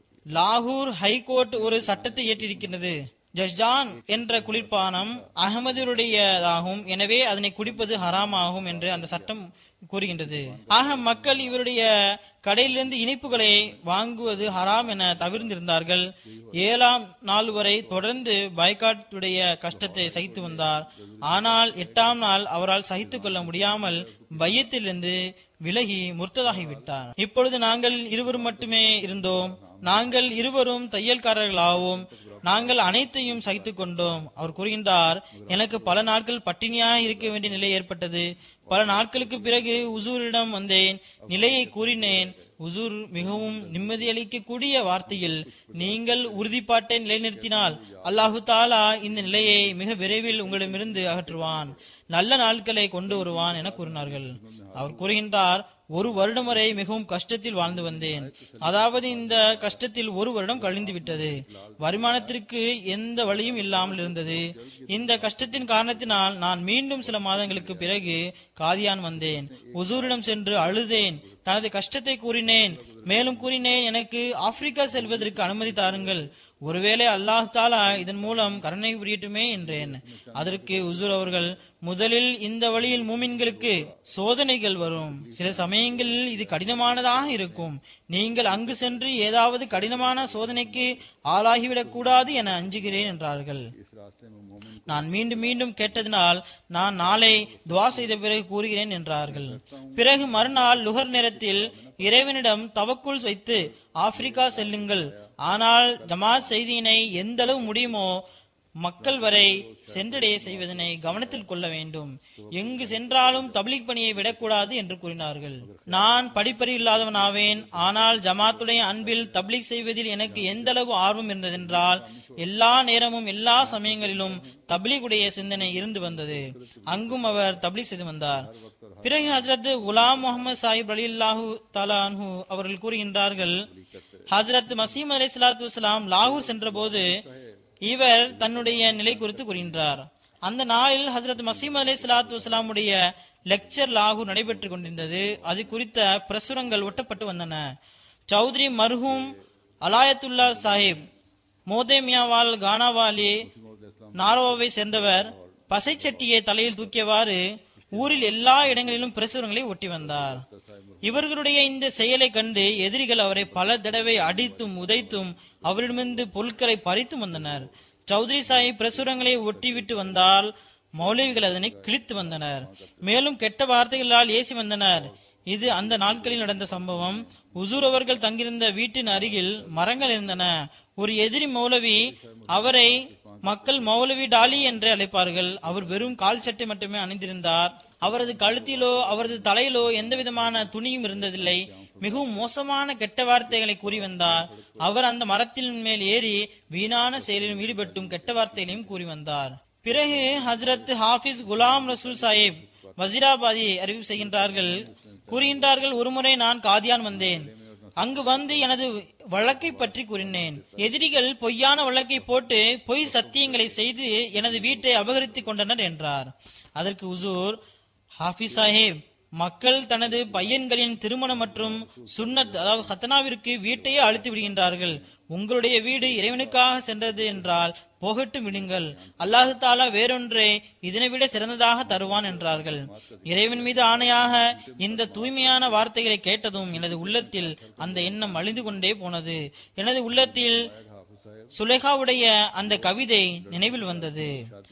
Speaker 2: லாகூர் ஹைகோர்ட் ஒரு சட்டத்தை இயற்றியிருக்கிறது. ஜஸ்ஜான் என்ற குளிர்பானம் அகமதியுடையதாகும், எனவே அதனை குடிப்பது ஹராமாகும் என்று அந்த சட்டம் கூறுகின்றது. ஆக மக்கள் இவருடைய கடையிலிருந்து இனிப்புகளை வாங்குவது ஹராம் என தவிர்த்திருந்தார்கள். ஏழாம் நாள் வரை தொடர்ந்து பாய்காட்டுடைய கஷ்டத்தை சகித்து வந்தார். ஆனால் எட்டாம் நாள் அவரால் சகித்துக் கொள்ள முடியாமல் பையத்திலிருந்து விலகி முர்த்ததாகிவிட்டார். இப்பொழுது நாங்கள் இருவரும் மட்டுமே இருந்தோம். நாங்கள் இருவரும் தையல்காரர்களாவோம். நாங்கள் அனைத்தையும் சகித்துக் கொண்டோம். அவர் கூறுகின்றார், எனக்கு பல நாட்கள் பட்டினியாக இருக்க வேண்டிய நிலை ஏற்பட்டது. பல நாட்களுக்கு பிறகு உசூரிடம் வந்தேன், நிலையை கூறினேன். உசூர் மிகவும் நிம்மதியளிக்க கூடிய வார்த்தையில், நீங்கள் உறுதிப்பாட்டை நிலைநிறுத்தினால் அல்லாஹு தாலா இந்த நிலையை மிக விரைவில் உங்களிடமிருந்து அகற்றுவான், நல்ல நாட்களை கொண்டு வருவான் என கூறினார்கள். அவர் கூறுகின்றார், ஒரு வருடம் வரை மிகவும் கஷ்டத்தில் வாழ்ந்து வந்தேன். அதாவது இந்த கஷ்டத்தில் ஒரு வருடம் கழிந்து விட்டது. வருமானத்திற்கு எந்த வழியும் இல்லாமல் இருந்தது. இந்த கஷ்டத்தின் காரணத்தினால் நான் மீண்டும் சில மாதங்களுக்கு பிறகு காதியான் வந்தேன். உசூரிடம் சென்று அழுதேன், தனது கஷ்டத்தை கூறினேன். மேலும் கூறினேன், எனக்கு ஆப்பிரிக்கா செல்வதற்கு அனுமதி தாருங்கள். ஒருவேளை அல்லாஹ் தாலா இதன் மூலம் கருணை புரியட்டுமே என்றேன். அதற்கு உசூர் அவர்கள், முதலில் இந்த வழியில் மூமின்களுக்கு சோதனைகள் வரும். சில சமயங்களில் இது கடினமானதாக இருக்கும். நீங்கள் அங்கு சென்று ஏதாவது கடினமான சோதனைக்கு ஆளாகிவிடக் கூடாது என அஞ்சுகிறேன் என்றார்கள். நான் மீண்டும் மீண்டும் கேட்டதினால் நான் நாளை துவா செய்த பிறகு கூறுகிறேன் என்றார்கள். பிறகு மறுநாள் லுகர் நேரத்தில் இறைவனிடம் தவக்குள் வைத்து ஆப்பிரிக்கா செல்லுங்கள், ஆனால் ஜமாத் செய்தியினை எந்த அளவு முடியுமோ மக்கள் வரை சென்றடைய செய்வதனை கவனத்தில் கொள்ள வேண்டும். எங்கு சென்றாலும் தப்லீக் பணியை விடக்கூடாது என்று கூறினார்கள். நான் படிப்பறிவு இல்லாதவனாவேன். ஆனால் ஜமாத்துடைய அன்பில் தப்லீக் செய்வதில் எனக்கு எந்த அளவு ஆர்வம் இருந்ததென்றால் எல்லா நேரமும் எல்லா சமயங்களிலும் தப்லீகுடைய சிந்தனை இருந்து வந்தது. அங்கும் அவர் தப்லீக் செய்து வந்தார். பிறகு ஹஜ்ரத் குலாம் முகமது சாஹிப் ரலியல்லாஹு தஆலா அன்ஹு அவர்கள் கூறுகின்றார்கள், ஹஜ்ரத் மசீம் அலைஹிஸ்ஸலாத்து வஸ்ஸலாம் லாகூர் சென்ற போது இவர் தன்னுடைய நிலை குறித்து கூறுகின்றார். அந்த நாளில் ஹஜ்ரத் மசீம் அலைஹிஸ்ஸலாத்து வஸ்ஸலாமுடைய லெக்சர் லாகூர் நடைபெற்றுக் கொண்டிருந்தது. அது குறித்த பிரசுரங்கள் ஒட்டப்பட்டு வந்தன. சௌத்ரி மர்ஹூம் அலாயத்துல்லா சாஹிப் மோதேமியாவால் கானாவாலி நாரோவை சேர்ந்தவர் பசை சட்டியை தலையில் தூக்கியவாறு ஊரில் எல்லா இடங்களிலும் பிரசுரங்களை ஒட்டி வந்தார். இவர்களுடைய இந்த செயலை கண்டு எதிரிகள் அவரை பல தடவை அடித்தும் உதைத்தும் அவரிடமிருந்து பொருட்களை பறித்து வந்தனர். சௌத்ரி சாஹிப் பிரசுரங்களை ஒட்டிவிட்டு வந்தால் மௌலவிகள் அதனை கிழித்து வந்தனர். மேலும் கெட்ட வார்த்தைகளால் ஏசி வந்தனர். இது அந்த நாட்களில் நடந்த சம்பவம். உசூர் அவர்கள் தங்கியிருந்த வீட்டின் அருகில் மரங்கள் இருந்தன. ஒரு எதிரி மௌலவி, அவரை மக்கள் மௌலவி டாலி என்று அழைப்பார்கள். அவர் வெறும் கால் சட்டை மட்டுமே அணிந்திருந்தார். அவரது கழுத்திலோ அவரது தலையிலோ எந்த விதமான துணியும் இருந்ததில்லை. மிகவும் மோசமான கெட்ட வார்த்தைகளை கூறி வந்தார். அவர் அந்த மரத்தின் மேல் ஏறி வீணான செயலிலும் ஈடுபட்டும் கெட்ட வார்த்தைகளையும் கூறி வந்தார். பிறகு ஹஜ்ரத் ஹாஃபிஸ் குலாம் ரசூல் சாஹிப் வசீராபாதி அறிவிப்பு செய்கின்றார்கள், கூறுகின்றார்கள், ஒருமுறை நான் காதியான் வந்தேன். அங்கு வந்து எனது வழக்கை பற்றி கூறினேன். எதிரிகள் பொய்யான வழக்கை போட்டு பொய் சத்தியங்களை செய்து எனது வீட்டை அபகரித்துக் கொண்டனர் என்றார். அதற்கு ஹுசூர், ஹாஃபிஸ் சாஹிப், மக்கள் தனது பையன்களின் திருமணம் மற்றும் சுன்னத் அதாவது ஹத்தனாவிற்கு வீட்டையே அழித்து விடுகின்றார்கள். உங்களுடைய வீடு இறைவனுக்காக சென்றது என்றால் போகட்டும் விடுங்கள். அல்லாஹு தாலா வேறொன்றை இதனை விட சிறந்ததாக தருவான் என்றார்கள். இறைவன் மீது ஆணையாக இந்த தூய்மையான வார்த்தைகளை கேட்டதும் எனது உள்ளத்தில் அந்த எண்ணம் அழிந்து கொண்டே போனது. எனது உள்ளத்தில் சுலேகாவுடைய அந்த கவிதை நினைவில் வந்தது.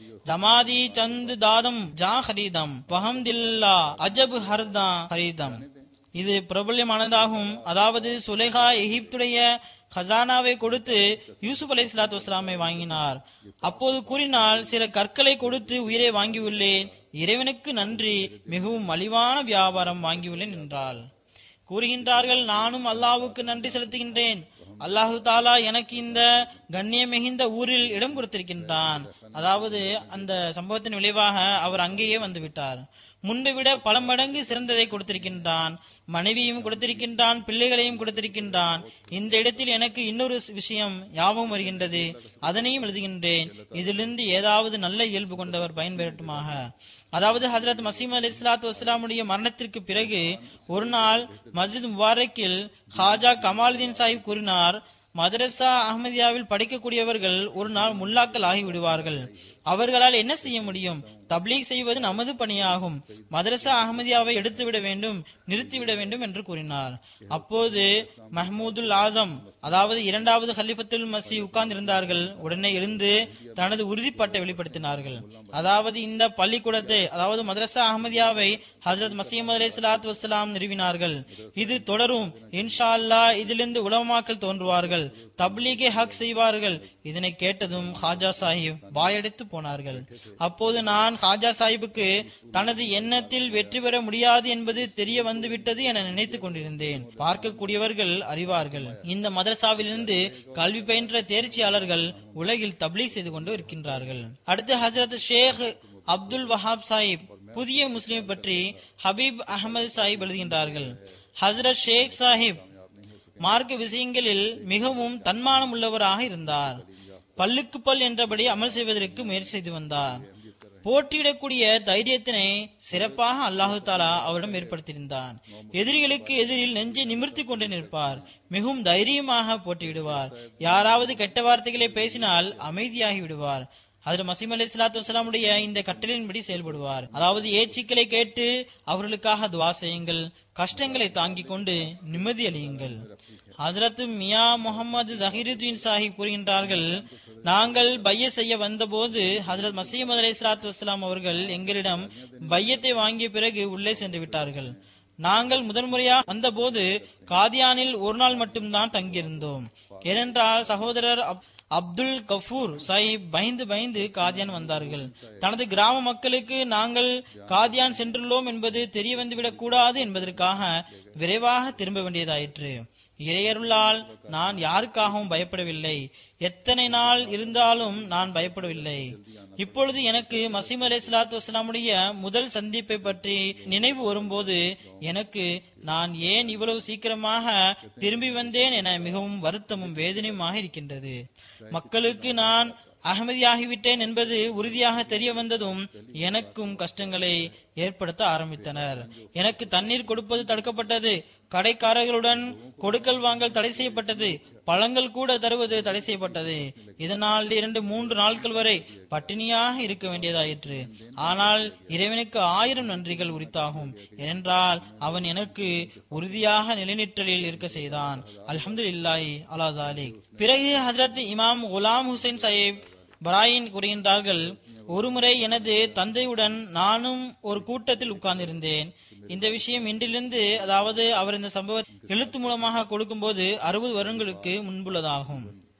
Speaker 2: ஜமாதி சந்து தாதம் ஜா ஹரீதம் வஹம்தில்லா அஜப் ஹர்தா ஹரீதம். இது பிரபல்யமானதாகும். அதாவது சுலேகா எகிப்துடைய ஹசானாவை கொடுத்து யூசுப் அலை சலாத்து வஸ்லாமை வாங்கினார். அப்போது கூறினால், சில கற்களை கொடுத்து உயிரை வாங்கியுள்ளேன், இறைவனுக்கு நன்றி, மிகவும் மலிவான வியாபாரம் வாங்கியுள்ளேன் என்றாள். கூறுகின்றார்கள், நானும் அல்லாஹ்வுக்கு நன்றி செலுத்துகின்றேன். அல்லாஹு தாலா எனக்கு இந்த கண்ணியம் மிகுந்த ஊரில் இடம் கொடுத்திருக்கின்றான். அதாவது அந்த சம்பவத்தின் விளைவாக அவர் அங்கேயே வந்து விட்டார். முன்பை விட பல மடங்கு சிறந்ததை கொடுத்திருக்கின்றான். மனைவியும் கொடுத்திருக்கின்றான், பிள்ளைகளையும் கொடுத்திருக்கின்றான். இந்த இடத்தில் எனக்கு இன்னொரு விஷயம் ஞாபகம் வருகின்றது, அதனையும் எழுதுகின்றேன். இதிலிருந்து ஏதாவது நல்ல இயல்பு கொண்டவர் பயன்பெறட்டுமாக. அதாவது ஹசரத் மசீம் அலி இஸ்லாத்து வஸ்லாமுடைய மரணத்திற்கு பிறகு ஒரு நாள் மஸ்ஜித் முபாரக்கில் ஹாஜா கமாலுதீன் சாஹிப் கூறினார், மதரசா அஹ்மதியாவில் படிக்கக்கூடியவர்கள் ஒரு நாள் முல்லாக்கள் ஆகிவிடுவார்கள். அவர்களால் என்ன செய்ய முடியும்? தப்லீக் செய்வது நமது பணியாகும். மதரசா அஹ்மதியாவை எடுத்துவிட வேண்டும், நிறுத்திவிட வேண்டும் என்று கூறினார். அப்போது மஹ்மூதுல் ஆசம், அதாவது இரண்டாவது ஹலிஃபத்துல் மசி உட்கார்ந்திருந்தார்கள். உடனே எழுந்து தனது உறுதிப்பாட்டை வெளிப்படுத்தினார்கள். அதாவது இந்த பள்ளிக்கூடத்தை, அதாவது மதரசா அஹ்மதியாவை ஹசரத் மசீம் அலை சலாத்து வஸ்லாம் நிறுவினார்கள். இது தொடரும் இன்ஷா அல்லாஹ். இதிலிருந்து உலமாக்கள் தோன்றுவார்கள், தப்லீகே ஹக் செய்வார்கள். இதனை கேட்டதும் ஹாஜா சாஹிப் வாயெடுத்து போனார்கள். அப்போது நான் ஹாஜா சாஹிபுக்கு தனது எண்ணத்தில் வெற்றி பெற முடியாது என்பது தெரிய வந்துவிட்டது என நினைத்துக் கொண்டிருந்தேன். பார்க்கக்கூடியவர்கள் அறிவார்கள், இந்த மதரசாவிலிருந்து கல்வி பயின்ற தேர்ச்சியாளர்கள் உலகில் தப்லீக் செய்து கொண்டு இருக்கின்றார்கள். அடுத்து ஹஜரத் ஷேக் அப்துல் வஹாப் சாஹிப் புதிய முஸ்லிம் பற்றி ஹபீப் அஹமது சாஹிப் எழுதுகின்றார்கள், ஹஜரத் ஷேக் சாஹிப் மார்க்க விஷயங்களில் மிகவும் தன்மானம் உள்ளவராக இருந்தார். பல்லுக்கு பல் என்றபடி அமல் செய்வதற்கு முயற்சி செய்து வந்தார். போட்டியிடக்கூடிய தைரியத்தினை சிறப்பாக அல்லாஹு தாலா அவரிடம் ஏற்படுத்தியிருந்தான். எதிரிகளுக்கு எதிரில் நெஞ்சை நிமிர்த்தி கொண்டு நிற்பார். மிகவும் தைரியமாக போட்டியிடுவார். யாராவது கெட்ட வார்த்தைகளை பேசினால் அமைதியாகி விடுவார். ஹஜ்ரத் மசீம் அலை ஸலாத்து வஸலாமுடைய இந்த கட்டளையின்படி செயல்படுவார். அதாவது ஏச்சிக்களை கேட்டு அவர்களுக்காக துவா செய்யுங்கள், கஷ்டங்களை தாங்கிக் கொண்டு நிம்மதி அளியுங்கள். ஹஜ்ரத் மியா முகமது ஜஹீருதீன் சாஹிப் கூறுகின்றார்கள், நாங்கள் பைய செய்ய வந்த போது ஹஜ்ரத் மசீம் அலை ஸலாத்து வஸலாம் அவர்கள் எங்களிடம் பையத்தை வாங்கிய பிறகு உள்ளே சென்று விட்டார்கள். நாங்கள் முதன்முறையாக வந்த போது காதியானில் ஒரு நாள் மட்டும்தான் தங்கியிருந்தோம். ஏனென்றால் சகோதரர் அப்துல் கஃபூர் சாஹிப் பயந்து பயந்து காதியான் வந்தார்கள். தனது கிராம மக்களுக்கு நாங்கள் காதியான் சென்றுள்ளோம் என்பது தெரிய வந்துவிடக் கூடாது என்பதற்காக விரைவாக திரும்ப வேண்டியதாயிற்று. இறையருளால் நான் யாருக்காகவும் பயப்படவில்லை. எத்தனை நாள் இருந்தாலும் நான் பயப்படவில்லை. இப்பொழுது எனக்கு மசீம் அலை ஸலாத்து வஸலாமுடைய முதல் சந்திப்பை பற்றி நினைவு வரும்போது எனக்கு நான் ஏன் இவ்வளவு சீக்கிரமாக திரும்பி வந்தேன் என மிகவும் வருத்தமும் வேதனையுமாக இருக்கின்றது. மக்களுக்கு நான் அகமதியாகிவிட்டேன் என்பது உறுதியாக தெரிய வந்ததும் எனக்கும் கஷ்டங்களை ஏற்படுத்த ஆரம்பித்தனர். எனக்கு தண்ணீர் கொடுப்பது தடுக்கப்பட்டது, கடைக்காரர்களுடன் கொடுக்கல் வாங்கல் தடை செய்யப்பட்டது, பழங்கள் கூட தருவது தடை செய்யப்பட்டது. இதனால் இரண்டு மூன்று நாட்கள் வரை பட்டினியாக இருக்க வேண்டியதாயிற்று. ஆனால் இறைவனுக்கு ஆயிரம் நன்றிகள் உரித்தாகும். ஏனென்றால் அவன் எனக்கு உறுதியாக நிலைநிற்றலில் இருக்க செய்தான். அல்ஹம்துலில்லாஹி அலா தாலிக். பிறகு ஹஜ்ரத் இமாம் குலாம் ஹுசைன் சாஹிப் பராயின் கூறுகின்றார்கள், ஒருமுறை எனது தந்தையுடன் நானும் ஒரு கூட்டத்தில் உட்கார்ந்திருந்தேன். இந்த விஷயம் இன்றிலிருந்து, அதாவது அவர் இந்த சம்பவத்தை எழுத்து மூலமாக கொடுக்கும் போது அறுபது வருடங்களுக்கு முன்புள்ளதாகும்.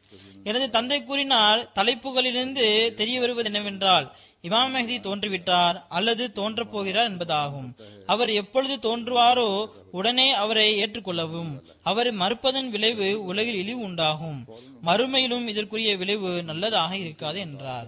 Speaker 2: எனது தந்தை கூறினார், தலைப்புகளிலிருந்து தெரிய வருவது என்னவென்றால் இமாம் மெஹதி தோன்றிவிட்டார் அல்லது தோன்றப் போகிறார் என்பதாகும். அவர் எப்பொழுது தோன்றுவாரோ உடனே அவரை ஏற்றுக்கொள்ளவும். அவரை மறுப்பதன் விளைவு உலகில் இழிவு உண்டாகும், மறுமையிலும் இதற்குரிய விளைவு நல்லதாக இருக்காது என்றார்.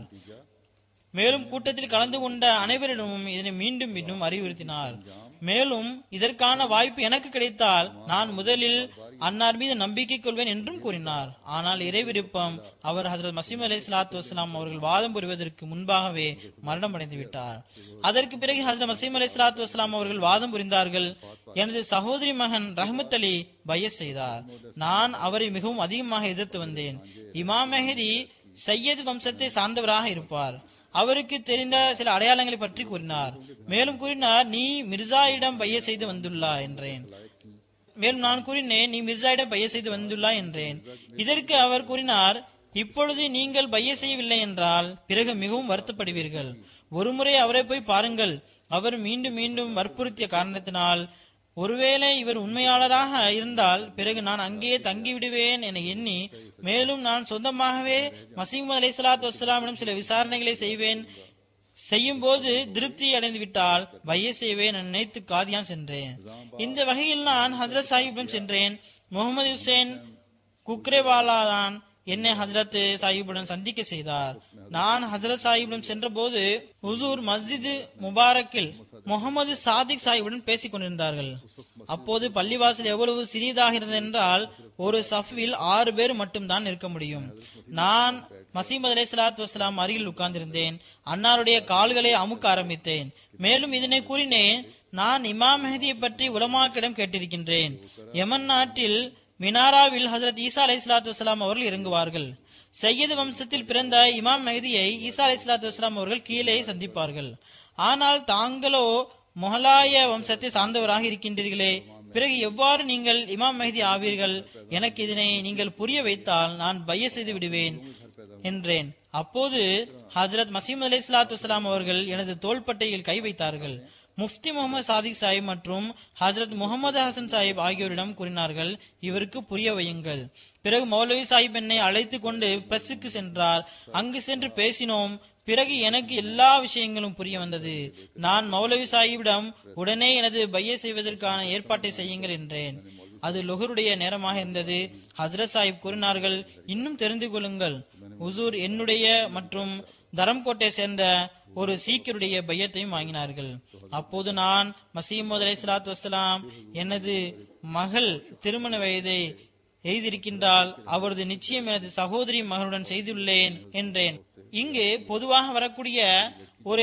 Speaker 2: மேலும் கூட்டத்தில் கலந்து கொண்ட அனைவரிடமும் இதனை மீண்டும் மீண்டும் அறிவுறுத்தினார். மேலும் இதற்கான வாய்ப்பு எனக்கு கிடைத்தால் நான் முதலில் அன்னார் மீது நம்பிக்கை கொள்வேன் என்றும் கூறினார். ஆனால் இறை விருப்பம் அவர் ஹசரத் மசீஹ் அலைஹிஸ்ஸலாத்து வஸ்ஸலாம் அவர்கள் வாதம் புரிவதற்கு முன்பாகவே மரணம் அடைந்து விட்டார். அதற்கு பிறகு ஹசரத் மசீஹ் அலைஹிஸ்ஸலாத்து வஸ்ஸலாம் அவர்கள் வாதம் புரிந்தார்கள். எனது சகோதரி மகன் ரஹ்மத் அலி பையத் செய்தார். நான் அவரை மிகவும் அதிகமாக எதிர்த்து வந்தேன். இமாம் மெஹதி சையது வம்சத்தை சார்ந்தவராக இருப்பார். அவருக்கு தெரிந்த சில அடையாளங்களை பற்றி கூறினார். மேலும் கூறினார், நீ மிர்சாயிடம் பைய செய்து வந்துள்ளா என்றேன். மேலும் நான் கூறினேன், நீ மிர்சாயிடம் பைய செய்து வந்துள்ளா என்றேன். இதற்கு அவர் கூறினார், இப்பொழுது நீங்கள் பைய செய்யவில்லை என்றால் பிறகு மிகவும் வருத்தப்படுவீர்கள். ஒருமுறை அவரை போய் பாருங்கள். அவர் மீண்டும் மீண்டும் வற்புறுத்திய காரணத்தினால் ஒருவேளை இவர் உண்மையாளராக இருந்தால் பிறகு நான் அங்கேயே தங்கிவிடுவேன் என எண்ணி, மேலும் நான் சொந்தமாகவே மசீஹ் அலைஹிஸ்ஸலாத்து வஸ்ஸலாமிடம் சில விசாரணைகளை செய்வேன். செய்யும் போது திருப்தி அடைந்து விட்டால் பைய செய்வேன் என நினைத்து காதியான் சென்றேன். இந்த வகையில் நான் ஹசரத் சாஹிப்பிடம் சென்றேன். முகமது ஹுசேன் குக்ரேவாலா தான் என்னை ஹசரத் சாஹிப்புடன் சந்திக்க செய்தார். நான் ஹசரத் சாஹிப்பிடம் சென்ற போது ஹுசூர் மஸ்ஜித் முபாரக்கில் முகமது சாதிக் சாஹிப்புடன் பேசிக் கொண்டிருந்தார்கள். அப்போது பள்ளிவாசல் எவ்வளவு சிறியதாக இருந்தது என்றால் ஒரு சஃபில் ஆறு பேர் மட்டும்தான் இருக்க முடியும். நான் மசீஹ் அலைஹிஸ்ஸலாத்து வஸ்ஸலாம் அருகில் உட்கார்ந்திருந்தேன். அன்னாருடைய கால்களை அமுக்க ஆரம்பித்தேன். மேலும் இதனை கூறினேன், நான் இமாம் மெஹதியை பற்றி உலமாக்களிடம் கேட்டிருக்கின்றேன். யமன் நாட்டில் மினாராவில் ஹசரத் ஈசா அலைஹிஸ்ஸலாத்து வஸ்ஸலாம் அவர்கள் இறங்குவார்கள். சையது வம்சத்தில் பிறந்த இமாம் மெஹதியை ஈசா அலைஹிஸ்ஸலாத்து வஸ்ஸலாம் அவர்கள் கீழே சந்திப்பார்கள். ஆனால் தாங்களோ மொஹலாய வம்சத்தை சார்ந்தவராக இருக்கின்றீர்களே, பிறகு எவ்வாறு நீங்கள் இமாம் மெஹதி ஆவீர்கள்? எனக்கு இதனை நீங்கள் புரிய வைத்தால் நான் பைய செய்து விடுவேன் என்றேன். அப்போது ஹஜரத் மசீஹ் அலைஹிஸ்ஸலாத்து வஸ்ஸலாம் அவர்கள் எனது தோள்பட்டையில் கை வைத்தார்கள். முஃப்தி முகமது சாதிக் சாஹிப் மற்றும் ஹசரத் முகமது ஹசன் சாஹிப் ஆகியோரிடம் கூறினார்கள், இவருக்கு புரிய வையுங்கள். பிறகு மௌலவி சாஹிப் என்னை அழைத்து கொண்டு பிரஸுக்கு சென்றார். அங்கு சென்று பேசினோம். பிறகு எனக்கு எல்லா விஷயங்களும் புரிய வந்தது. நான் மௌலவி சாஹிப்பிடம் உடனே எனது பைய செய்வதற்கான ஏற்பாட்டை செய்யுங்கள் என்றேன். அது லொஹருடைய நேரமாக இருந்தது. ஹசரத் சாஹிப் கூறினார்கள், இன்னும் தெரிந்து கொள்ளுங்கள், ஹுசூர் என்னுடைய மற்றும் தரம்கோட்டை சேர்ந்த ஒரு சீக்கியருடைய பையத்தையும் வாங்கினார்கள். அப்போது நான் மசீஹ் அலைஹிஸ்ஸலாத்து வஸ்ஸலாம் எனது மகள் திருமண வயதை எய்திருக்கின்றால் அவரது நிச்சயம் எனது சகோதரி மகளுடன் செய்துள்ளேன் என்றேன். இங்கு பொதுவாக வரக்கூடிய ஒரு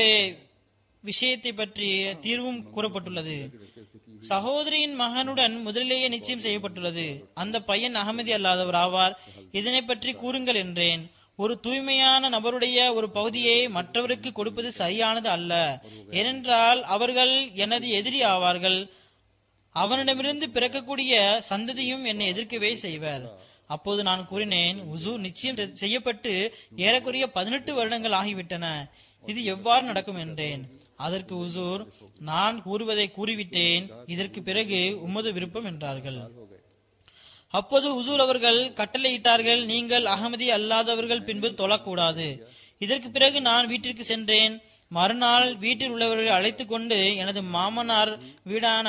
Speaker 2: விஷயத்தை பற்றி தீர்வும் கூறப்பட்டுள்ளது. சகோதரியின் மகனுடன் முதலிலேயே நிச்சயம் செய்யப்பட்டுள்ளது. அந்த பையன் அகமதி அல்லாதவர் ஆவார். இதனை பற்றி கூறுங்கள் என்றேன். ஒரு தூய்மையான நபருடைய ஒரு பகுதியை மற்றவருக்கு கொடுப்பது சரியானது அல்ல. ஏனென்றால் அவர்கள் எனது எதிரி ஆவார்கள். அவனிடமிருந்து பிறக்கக்கூடிய சந்ததியும் என்னை எதிர்க்கவே செய்வர். அப்போது நான் கூறினேன், ஹுசூர் நிச்சயம் செய்யப்பட்டு ஏறக்குறைய பதினெட்டு வருடங்கள் ஆகிவிட்டன. இது எவ்வாறு நடக்கும் என்றேன். அதற்கு ஹுசூர், நான் கூறுவதை கூறிவிட்டேன், இதற்கு பிறகு உமது விருப்பம் என்றார்கள். அப்போது ஹுசூர் அவர்கள் கட்டளையிட்டார்கள், நீங்கள் அகமதி அல்லாதவர்கள் பின்பு தொழக்கூடாது. இதற்கு பிறகு நான் வீட்டிற்கு சென்றேன். மறுநாள் வீட்டில் உள்ளவர்களை அழைத்துக் கொண்டு எனது மாமனார் வீடான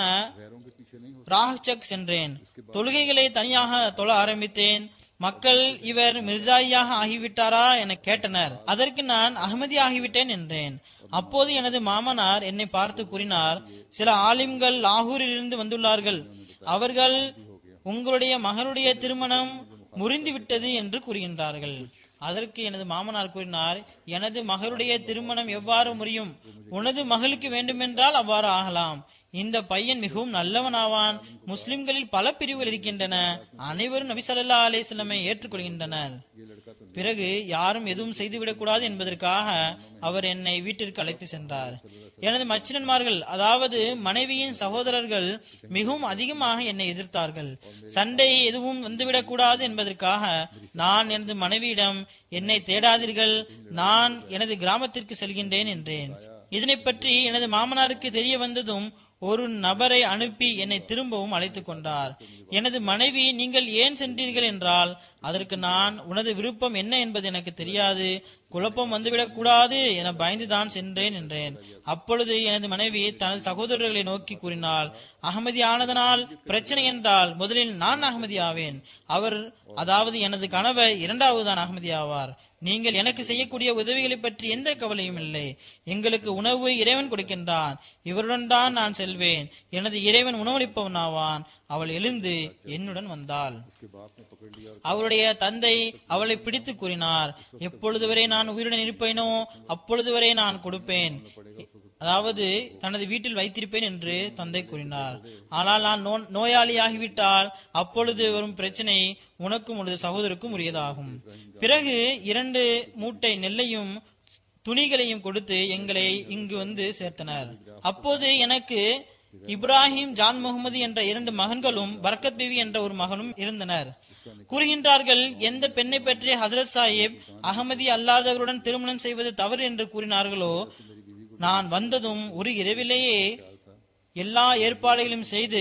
Speaker 2: ராஹ்சக் சென்றேன். தொழுகைகளை தனியாக தொழ ஆரம்பித்தேன். மக்கள் இவர் மிர்சாயியாக ஆகிவிட்டாரா என கேட்டனர். அதற்கு நான் அகமதி ஆகிவிட்டேன் என்றேன். அப்போது எனது மாமனார் என்னை பார்த்து கூறினார், சில ஆலிம்கள் லாகூரில் இருந்து வந்துள்ளார்கள். அவர்கள் உங்களுடைய மகளுடைய திருமணம் முறிந்துவிட்டது என்று கூறுகின்றார்கள். அதற்கு எனது மாமனார் கூறினார், எனது மகளுடைய திருமணம் எவ்வாறு முறியும்? உனது மகளுக்கு வேண்டுமென்றால் அவ்வாறு ஆகலாம். இந்த பையன் மிகவும் நல்லவனாவான். முஸ்லிம்களில் பல பிரிவுகள் இருக்கின்றன. அனைவரும் நபி ஸல்லல்லாஹு அலைஹி வஸல்லம்-ஐ ஏற்றுக்கொள்கின்றனர். பிறகு யாரும் எதுவும் செய்துவிடக் கூடாது என்பதற்காக அவர் என்னை வீட்டிற்கு அழைத்து சென்றார். எனது மச்சினன்மார்கள், அதாவது மனைவியின் சகோதரர்கள் மிகவும் அதிகமாக என்னை எதிர்த்தார்கள். சண்டை எதுவும் வந்துவிடக் கூடாது என்பதற்காக நான் எனது மனைவியிடம், என்னை தேடாதீர்கள், நான் எனது கிராமத்திற்கு செல்கின்றேன் என்றேன். இதனை பற்றி எனது மாமனாருக்கு தெரிய வந்ததும் ஒரு நபரை அனுப்பி என்னை திரும்பவும் அழைத்துக் கொண்டார். எனது மனைவி, நீங்கள் ஏன் சென்றீர்கள் என்றால், அதற்கு நான், உனது விருப்பம் என்ன என்பது எனக்கு தெரியாது, குழப்பம் வந்துவிடக் கூடாது என பயந்துதான் சென்றேன் என்றேன். அப்பொழுது எனது மனைவி தனது சகோதரர்களை நோக்கி கூறினாள், அகமதி ஆனதனால் பிரச்சனை என்றால் முதலில் நான் அகமதி ஆவேன். அவர், அதாவது எனது கணவர் இரண்டாவது தான் அகமதி ஆவார். நீங்கள் எனக்கு செய்யக்கூடிய உதவிகளை பற்றி எந்த கவலையும் இல்லை. எங்களுக்கு உணவு இறைவன் கொடுக்கின்றான். இவருடன் தான் நான் செல்வேன். எனது இறைவன் உணவளிப்பவன் ஆவான். அவள் எழுந்து என்னுடன் வந்தாள். அவளுடைய தந்தை அவளை பிடித்து கூறினார், எப்பொழுது வரை நான் உயிருடன் இருப்பேனோ அப்பொழுது வரை நான் கொடுப்பேன், அதாவது தனது வீட்டில் வைத்திருப்பேன் என்று தந்தை கூறினார். ஆனால் நான் நோயாளியாகிவிட்டால் அப்பொழுது வரும் பிரச்சனை உனக்கும் உனது சகோதரருக்கும் உரியதாகும். பிறகு இரண்டு மூட்டை நெல்லையும் துணிகளையும் கொடுத்து எங்களை இங்கு வந்து சேர்த்தனர். அப்போது எனக்கு இப்ராஹிம், ஜான் முகமது என்ற இரண்டு மகன்களும் பரக்கத் பிவி என்ற ஒரு மகனும் இருந்தனர். கூறுகின்றார்கள், எந்த பெண்ணை பற்றி ஹசரத் சாஹிப் அகமதி அல்லாதவருடன் திருமணம் செய்வது தவறு என்று கூறினார்களோ, நான் வந்ததும் ஒரு இரவிலேயே எல்லா ஏற்பாடுகளையும் செய்து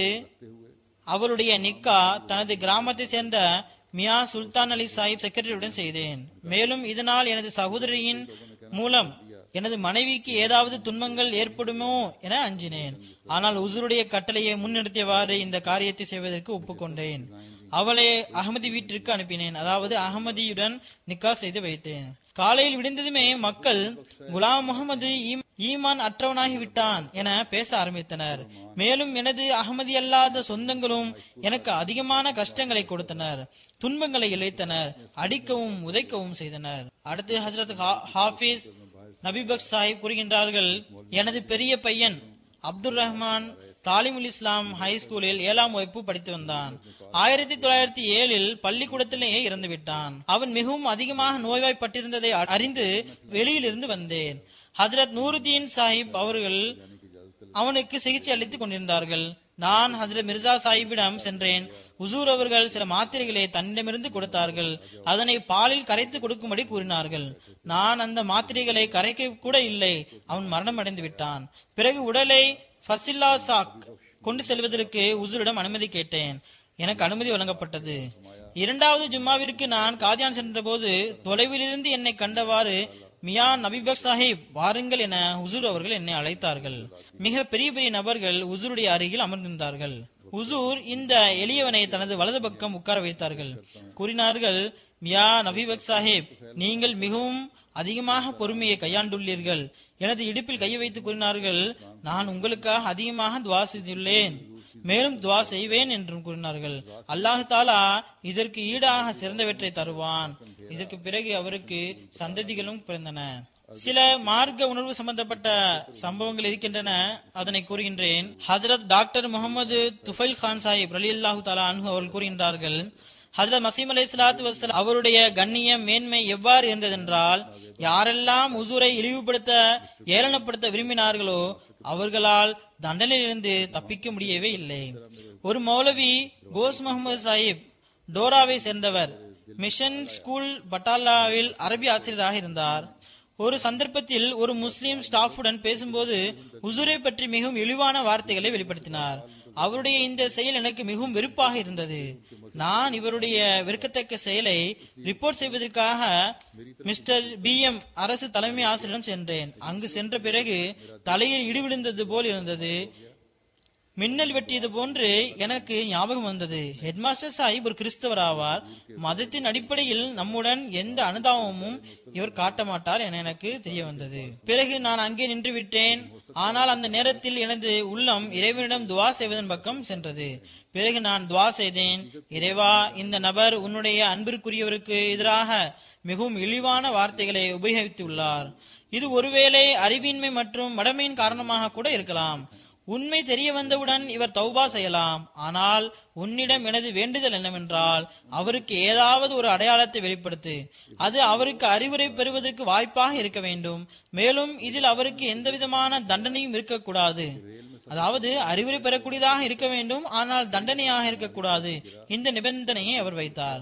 Speaker 2: அவருடைய நிக்கா தனது கிராமத்தை சேர்ந்த மியா சுல்தான் அலி சாஹிப் செக்ரட்டரியுடன் செய்தேன். மேலும் இதனால் எனது சகோதரியின் மூலம் எனது மனைவிக்கு ஏதாவது துன்பங்கள் ஏற்படுமோ என அஞ்சினேன். ஆனால் உசூருடைய கட்டளையை முன்னிறுத்தியவாறு இந்த காரியத்தை செய்வதற்கு ஒப்புக்கொண்டேன். அவளை அகமதி வீட்டிற்கு அனுப்பினேன், அதாவது அகமதியுடன் நிக்கா செய்து வைத்தேன். காலையில் விடிந்ததுமே மக்கள் குலாம் முகமது ஈமான் அற்றவனாகி விட்டான் என பேச ஆரம்பித்தனர். மேலும் எனது அகமதி அல்லாத சொந்தங்களும் எனக்கு அதிகமான கஷ்டங்களை கொடுத்தனர், துன்பங்களை இழைத்தனர், அடிக்கவும் உதைக்கவும் செய்தனர். அடுத்து ஹசரத் ஹாஃபிஸ் நபிபக் சாஹிப் கூறுகின்றார்கள், எனது பெரிய பையன் அப்துல் ரஹ்மான் தாலிமுல் இஸ்லாம் ஹை ஸ்கூலில் ஏழாம் வகுப்பு படித்து வந்தான். ஆயிரத்தி தொள்ளாயிரத்தி ஏழில் பள்ளிக்கூடத்திலேயே இறந்து விட்டான். அவன் மிகவும் அதிகமாக நோய்வாய்ப்பட்டிருந்ததை அறிந்து வெளியில் இருந்து வந்தேன். ஹஜரத் நூருதீன் சாஹிப் அவர்கள் அவனுக்கு சிகிச்சை அளித்துக் கொண்டிருந்தார்கள். நான் ஹஜரத் மிர்சா சாஹிப்பிடம் சென்றேன். உசூர் அவர்கள் சில மாத்திரைகளை தன்னிடமிருந்து கொடுத்தார்கள். அதனை பாலில் கரைத்து கொடுக்கும்படி கூறினார்கள். நான் அந்த மாத்திரைகளை கரைக்க கூட இல்லை. அவன் மரணம் அடைந்து விட்டான். பிறகு உடலை ஃபசில்லா சாக் கொண்டு செல்வதற்கு உசூரிடம் அனுமதி கேட்டேன். எனக்கு அனுமதி வழங்கப்பட்டது. இரண்டாவது ஜும்மாவிற்கு நான் காதியான் சென்ற போது தொலைவிலிருந்து என்னை கண்டவாறு, மியா நபிபக் சாஹிப் வாருங்கள் என உசூர் அவர்கள் என்னை அழைத்தார்கள். மிக பெரிய பெரிய நபர்கள் உசூருடைய அருகில் அமர்ந்திருந்தார்கள். உசூர் இந்த எளியவனை தனது வலது பக்கம் உட்கார வைத்தார்கள். கூறினார்கள், மியா நபிபக் சாஹிப், நீங்கள் மிகவும் அதிகமாக பொறுமையை கையாண்டுள்ளீர்கள். எனது இடுப்பில் கையை வைத்து கூறினார்கள், நான் உங்களுக்காக அதிகமாக துவா செய்துள்ளேன், மேலும் துவா செய்வேன் என்றும் கூறினார்கள். அல்லாஹ் தாலா இதற்கு ஈடாக சிறந்தவற்றை தருவான். இதற்கு பிறகு அவருக்கு சந்ததிகளும் பிறந்தன. சில மார்க்க உணர்வு சம்பந்தப்பட்ட சம்பவங்கள் இருக்கின்றன, அதனை கூறுகின்றேன். ஹஜரத் டாக்டர் முகமது துஃபைல் கான் சாஹிப் ரலியல்லாஹு தஆலா அன்ஹு அவர்கள் கூறுகின்றார்கள், ஹஜரத் மசீம் அலைஹிஸ்ஸலாத்து வஸ்ஸலாம் அவருடைய கண்ணியம் மேன்மை எவ்வாறு இருந்ததென்றால், யாரெல்லாம் உசூரை இழிவுபடுத்த ஏளனப்படுத்த விரும்பினார்களோ அவர்களால் தண்டனையிலிருந்து தப்பிக்க முடியவே இல்லை. ஒரு மௌலவி கோஸ் முகமது சாஹிப் டோராவை சேர்ந்தவர், மிஷன் ஸ்கூல் பட்டாலாவில் அரபி ஆசிரியராக இருந்தார். ஒரு சந்தர்ப்பத்தில் ஒரு முஸ்லிம் ஸ்டாஃபுடன் பேசும்போது உசூரை பற்றி மிகவும் இழிவான வார்த்தைகளை வெளிப்படுத்தினார். அவருடைய இந்த செயல் எனக்கு மிகவும் வெறுப்பாக இருந்தது. நான் இவருடைய வெறுக்கத்தக்க செயலை ரிப்போர்ட் செய்வதற்காக மிஸ்டர் பி எம் அரசு தலைமை ஆசிரியரிடம் சென்றேன். அங்கு சென்ற பிறகு தலையில் இடி விழுந்தது போல் இருந்தது. மின்னல் வெட்டியது போன்று எனக்கு ஞாபகம் வந்தது. ஹெட்மாஸ்டர் சாஹிப் ஒரு கிறிஸ்தவர் ஆவார். மதத்தின் அடிப்படையில் நம்முடன் எந்த அனுதாபமும் இவர் காட்ட மாட்டார் என எனக்கு தெரிய வந்தது. பிறகு நான் அங்கே நின்று விட்டேன். ஆனால் அந்த நேரத்தில் எனது உள்ளம் இறைவனிடம் துவா செய்வதன் பக்கம் சென்றது. பிறகு நான் துவா செய்தேன், இறைவா, இந்த நபர் உன்னுடைய அன்பிற்குரியவருக்கு எதிராக மிகவும் இழிவான வார்த்தைகளை உபயோகித்துள்ளார். இது ஒருவேளை அறிவின்மை மற்றும் மடமையின் காரணமாக கூட இருக்கலாம். உண்மை தெரிய வந்தவுடன் இவர் தௌபா செய்யலாம். ஆனால் உன்னிடம் எனது வேண்டுதல் என்னவென்றால், அவருக்கு ஏதாவது ஒரு அடையாளத்தை வெளிப்படுத்து. அது அவருக்கு அறிவுரை பெறுவதற்கு வாய்ப்பாக இருக்க வேண்டும். மேலும் இதில் அவருக்கு எந்த விதமான தண்டனையும் இருக்கக்கூடாது. அதாவது அறிவுரை பெறக்கூடியதாக இருக்க வேண்டும், ஆனால் தண்டனையாக இருக்கக்கூடாது. இந்த நிபந்தனையை அவர் வைத்தார்.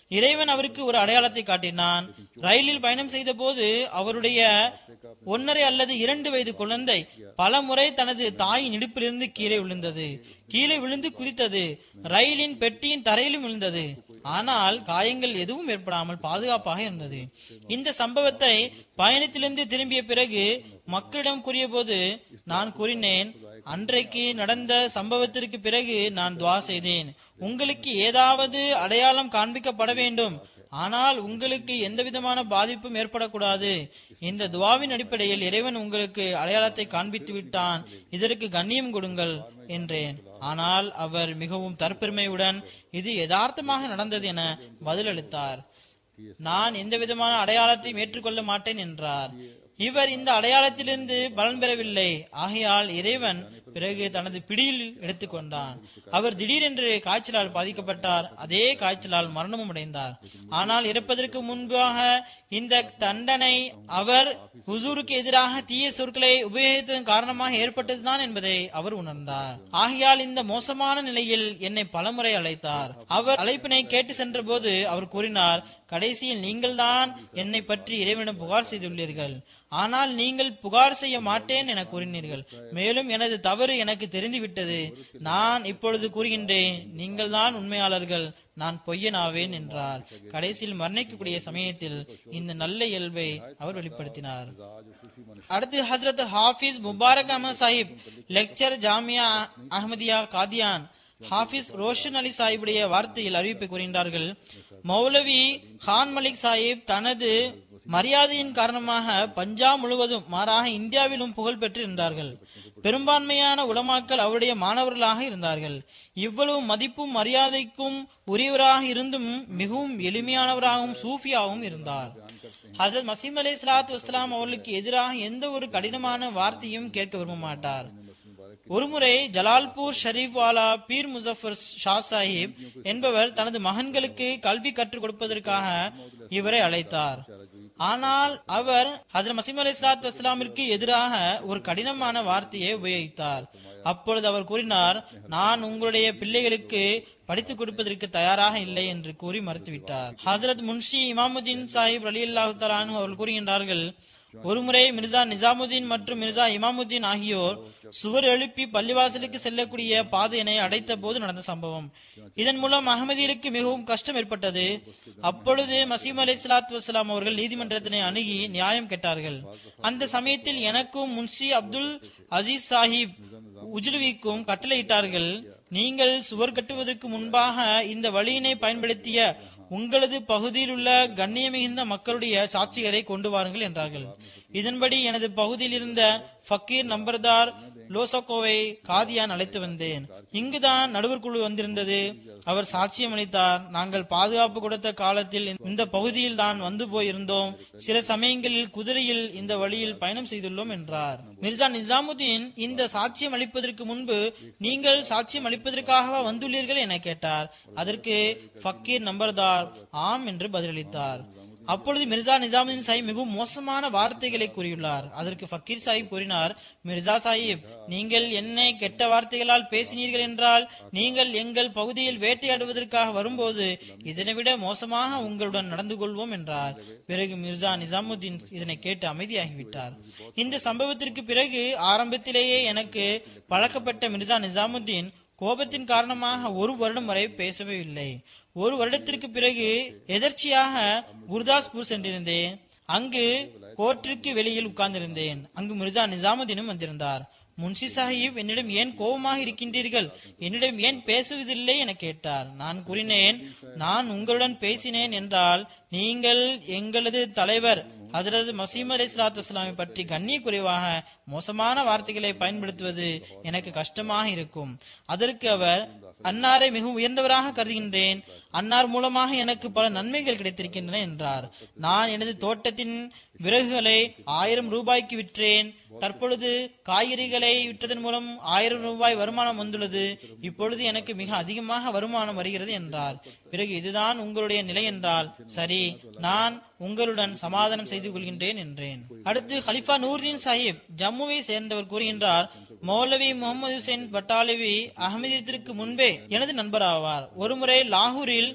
Speaker 2: இறைவன் அவருக்கு ஒரு அடையாளத்தை காட்டினான். ரயிலில் பயணம் செய்த போது அவருடைய ஒன்னரை அல்லது இரண்டு வயது குழந்தை பல முறை தனது தாயின் இடுப்பிலிருந்து கீழே விழுந்தது. கீழே விழுந்து குதித்தது. ரயிலின் பெட்டியின் தரையிலும் விழுந்தது. ஆனால் காயங்கள் எதுவும் ஏற்படாமல் பாதுகாப்பாக இருந்தது. இந்த சம்பவத்தை பயணத்திலிருந்து திரும்பிய பிறகு மக்களிடம் கூறிய போது நான் கூறினேன், அன்றைக்கு நடந்த சம்பவத்திற்கு பிறகு நான் துவா செய்தேன், உங்களுக்கு ஏதாவது அடையாளம் காண்பிக்கப்பட வேண்டும், ஆனால் உங்களுக்கு எந்த விதமான பாதிப்பும் ஏற்படக்கூடாது. இந்த துவாவின் அடிப்படையில் இறைவன் உங்களுக்கு அடையாளத்தை காண்பித்து விட்டான், இதற்கு கண்ணியம் கொடுங்கள் என்றேன். ஆனால் அவர் மிகவும் தற்பெருமையுடன் இது யதார்த்தமாக நடந்தது என பதிலளித்தார். நான் எந்த விதமான அடையாளத்தையும் ஏற்றுக்கொள்ள மாட்டேன் என்றார். இவர் இந்த அடையாளத்திலிருந்து பலன் பெறவில்லை. ஆகையால் இறைவன் பிறகு தனது பிடியில் எடுத்துக்கொண்டான். அவர் திடீரென்று காய்ச்சலால் பாதிக்கப்பட்டார். அதே காய்ச்சலால் மரணமும் அடைந்தார். ஆனால் இறப்பதற்கு முன்பாக இந்த தண்டனை அவர் ஹுசூருக்கு எதிராக தீய சொற்களை உபயோகித்ததன் காரணமாக ஏற்பட்டதுதான் என்பதை அவர் உணர்ந்தார். ஆகையால் இந்த மோசமான நிலையில் என்னை பலமுறை அழைத்தார். அவர் அழைப்பினை கேட்டு சென்ற போது அவர் கூறினார், கடைசியில் நீங்கள் தான் என்னை பற்றி இறைவனிடம் புகார் செய்துள்ளீர்கள். ஆனால் நீங்கள் புகார் செய்ய மாட்டேன் என கூறினீர்கள். மேலும் எனது தவறு எனக்கு தெரிந்துவிட்டது. நான் இப்பொழுது கூறுகின்றேன், நீங்கள் தான் உண்மையாளர்கள், நான் பொய்யனாவேன் என்றார். கடைசியில் மரணிக்கக்கூடிய சமயத்தில் இந்த நல்ல இயல்பை அவர் வெளிப்படுத்தினார். அடுத்து ஹசரத் ஹாஃபிஸ் முபாரக் அஹமத் சாஹிப், லெக்சர் ஜாமியா அஹமதியா காதியான், ஹாஃபிஸ் ரோஷன் அலி சாஹிபுடைய வார்த்தையில் அறிவிப்பை கூறுகின்றார்கள். மௌலவி கான் மலிக் சாஹிப் தனது மரியாதையின் காரணமாக பஞ்சாப் முழுவதும், மாறாக இந்தியாவிலும் புகழ் பெற்று இருந்தார்கள். பெரும்பான்மையான உலமாக்கள் அவருடைய மாணவர்களாக இருந்தார்கள். இவ்வளவு மதிப்பும் மரியாதைக்கும் உரியவராக இருந்தும் மிகவும் எளிமையானவராகவும் சூஃபியாகவும் இருந்தார். ஹசரத் மசீம் அலை ஸலாத்து வஸ்ஸலாம் அவர்களுக்கு எதிராக எந்த ஒரு கடினமான வார்த்தையும் கேட்க விரும்ப மாட்டார். ஒருமுறை ஜலால்பூர் ஷரீப் வாலா பீர் முசஃபர் ஷா சாஹிப் என்பவர் தனது மகன்களுக்கு கல்வி கற்றுக் கொடுப்பதற்காக இவரை அழைத்தார். ஆனால் அவர் ஹஜ்ரத் மசீம் அலைஹிஸ்ஸலாத்து வஸ்ஸலாமிற்கு எதிராக ஒரு கடினமான வார்த்தையை உபயோகித்தார். அப்பொழுது அவர் கூறினார், நான் உங்களுடைய பிள்ளைகளுக்கு படித்துக் கொடுப்பதற்கு தயாராக இல்லை என்று கூறி மறுத்துவிட்டார். ஹஜ்ரத் முன்ஷி இமாமுதீன் சாஹிப் ரலியல்லாஹு தஆலா அன்ஹு அவர்கள் கூறுகின்றார்கள், ஒருமுறை மிர்சா நிசாமுதீன் மற்றும் மிர்சா இமாமுதீன் ஆகியோர் சுவர் எழுப்பி பள்ளிவாசலுக்கு செல்லக்கூடிய பாதையினை அடைத்த போது நடந்த சம்பவம். இதன் மூலம் அகமதிகளுக்கு மிகவும் கஷ்டம் ஏற்பட்டது. அப்பொழுது மசீம் அலைஹிஸ்ஸலாத்து வஸ்ஸலாம் அவர்கள் நீதிமன்றத்தினை அணுகி நியாயம் கேட்டார்கள். அந்த சமயத்தில் எனக்கும் முன்ஷி அப்துல் அசீஸ் சாஹிப் உஜ்லுவிக்கும் கட்டளையிட்டார்கள், நீங்கள் சுவர் கட்டுவதற்கு முன்பாக இந்த வழியினை பயன்படுத்திய உங்களது பகுதியில் உள்ள கண்ணியமிகுந்த மக்களுடைய சாட்சிகளை கொண்டு வாருங்கள் என்றார்கள். இதன்படி எனது பகுதியில் இருந்த ஃபக்கீர் நம்பர்தார் லோசோகோவை காதியான் அழைத்து வந்தேன். இங்குதான் நடுவர் குழு வந்திருந்தது. அவர் சாட்சியம் அளித்தார், நாங்கள் பாதுகாப்பு கொடுத்த காலத்தில் இந்த பகுதியில் தான் வந்து போயிருந்தோம். சில சமயங்களில் குதிரையில் இந்த வழியில் பயணம் செய்துள்ளோம் என்றார். மிர்சா நிசாமுதீன் இந்த சாட்சியம் அளிப்பதற்கு முன்பு, நீங்கள் சாட்சியம் அளிப்பதற்காகவா வந்துள்ளீர்கள் என கேட்டார். அதற்கு ஃபக்கீர் நம்பர்தார் ஆம் என்று பதிலளித்தார். அப்பொழுது மிர்சா நிசாமுதீன் சாஹிப் மிகவும் மோசமான வார்த்தைகளை கூறியுள்ளார். அதற்கு ஃபக்கீர் சாஹிப் கூறினார், மிர்சா சாஹிப், நீங்கள் என்னை கெட்ட வார்த்தைகளால் பேசினீர்கள் என்றால் நீங்கள் எங்கள் பகுதியில் வேட்டையாடுவதற்காக வரும்போது இதனை விட மோசமாக உங்களுடன் நடந்து கொள்வோம் என்றார். பிறகு மிர்சா நிசாமுதீன் இதனை கேட்டு அமைதியாகிவிட்டார். இந்த சம்பவத்திற்கு பிறகு ஆரம்பத்திலேயே எனக்கு பழக்கப்பட்ட மிர்சா நிசாமுதீன் கோபத்தின் காரணமாக ஒரு வருடம் வரை பேசவே இல்லை. ஒரு வருடத்திற்கு பிறகு எதர்ச்சியாக குர்தாஸ்பூர் சென்றிருந்தேன். அங்கு கோர்ட்டிற்கு வெளியில் உட்கார்ந்திருந்தேன். அங்கு மிர்சா நிசாமுதீனும் வந்திருந்தார். முன்ஷி சாஹிப், என்னிடம் ஏன் கோபமாக இருக்கின்றீர்கள், என்னிடம் ஏன் பேசுவதில்லை என கேட்டார். நான் கூறினேன், நான் உங்களுடன் பேசினேன் என்றால் நீங்கள் எங்களது தலைவர் ஹஜ்ரத் மசீம் அலைஹிஸ்ஸலாத்து வஸ்ஸலாமை பற்றி கண்ணிய குறைவாக மோசமான வார்த்தைகளை பயன்படுத்துவது எனக்கு கஷ்டமாக இருக்கும். அதற்கு அவர், அன்னாரை மிகவும் உயர்ந்தவராக கருதுகின்றேன், அன்னார் மூலமாக எனக்கு பல நன்மைகள் கிடைத்திருக்கின்றன என்றார். நான் எனது தோட்டத்தின் விறகுகளை ஆயிரம் ரூபாய்க்கு விற்றேன். தற்பொழுது காய்கறிகளை விற்றதன் மூலம் ஆயிரம் ரூபாய் வருமானம் வந்துள்ளது. இப்பொழுது எனக்கு மிக அதிகமாக வருமானம் வருகிறது என்றார். பிறகு இதுதான் உங்களுடைய நிலை என்றால் சரி, நான் உங்களுடன் சமாதானம் செய்து கொள்கின்றேன் என்றேன். அடுத்து ஹலிஃபா நூர்தீன் சாஹிப் ஜம்முவை சேர்ந்தவர் கூறுகின்றார், மௌலவி முகமது ஹுசைன் பட்டாலவி அகமதியத்திற்கு முன்பே எனது நண்பர் ஆவார். ஒருமுறை லாகூரில்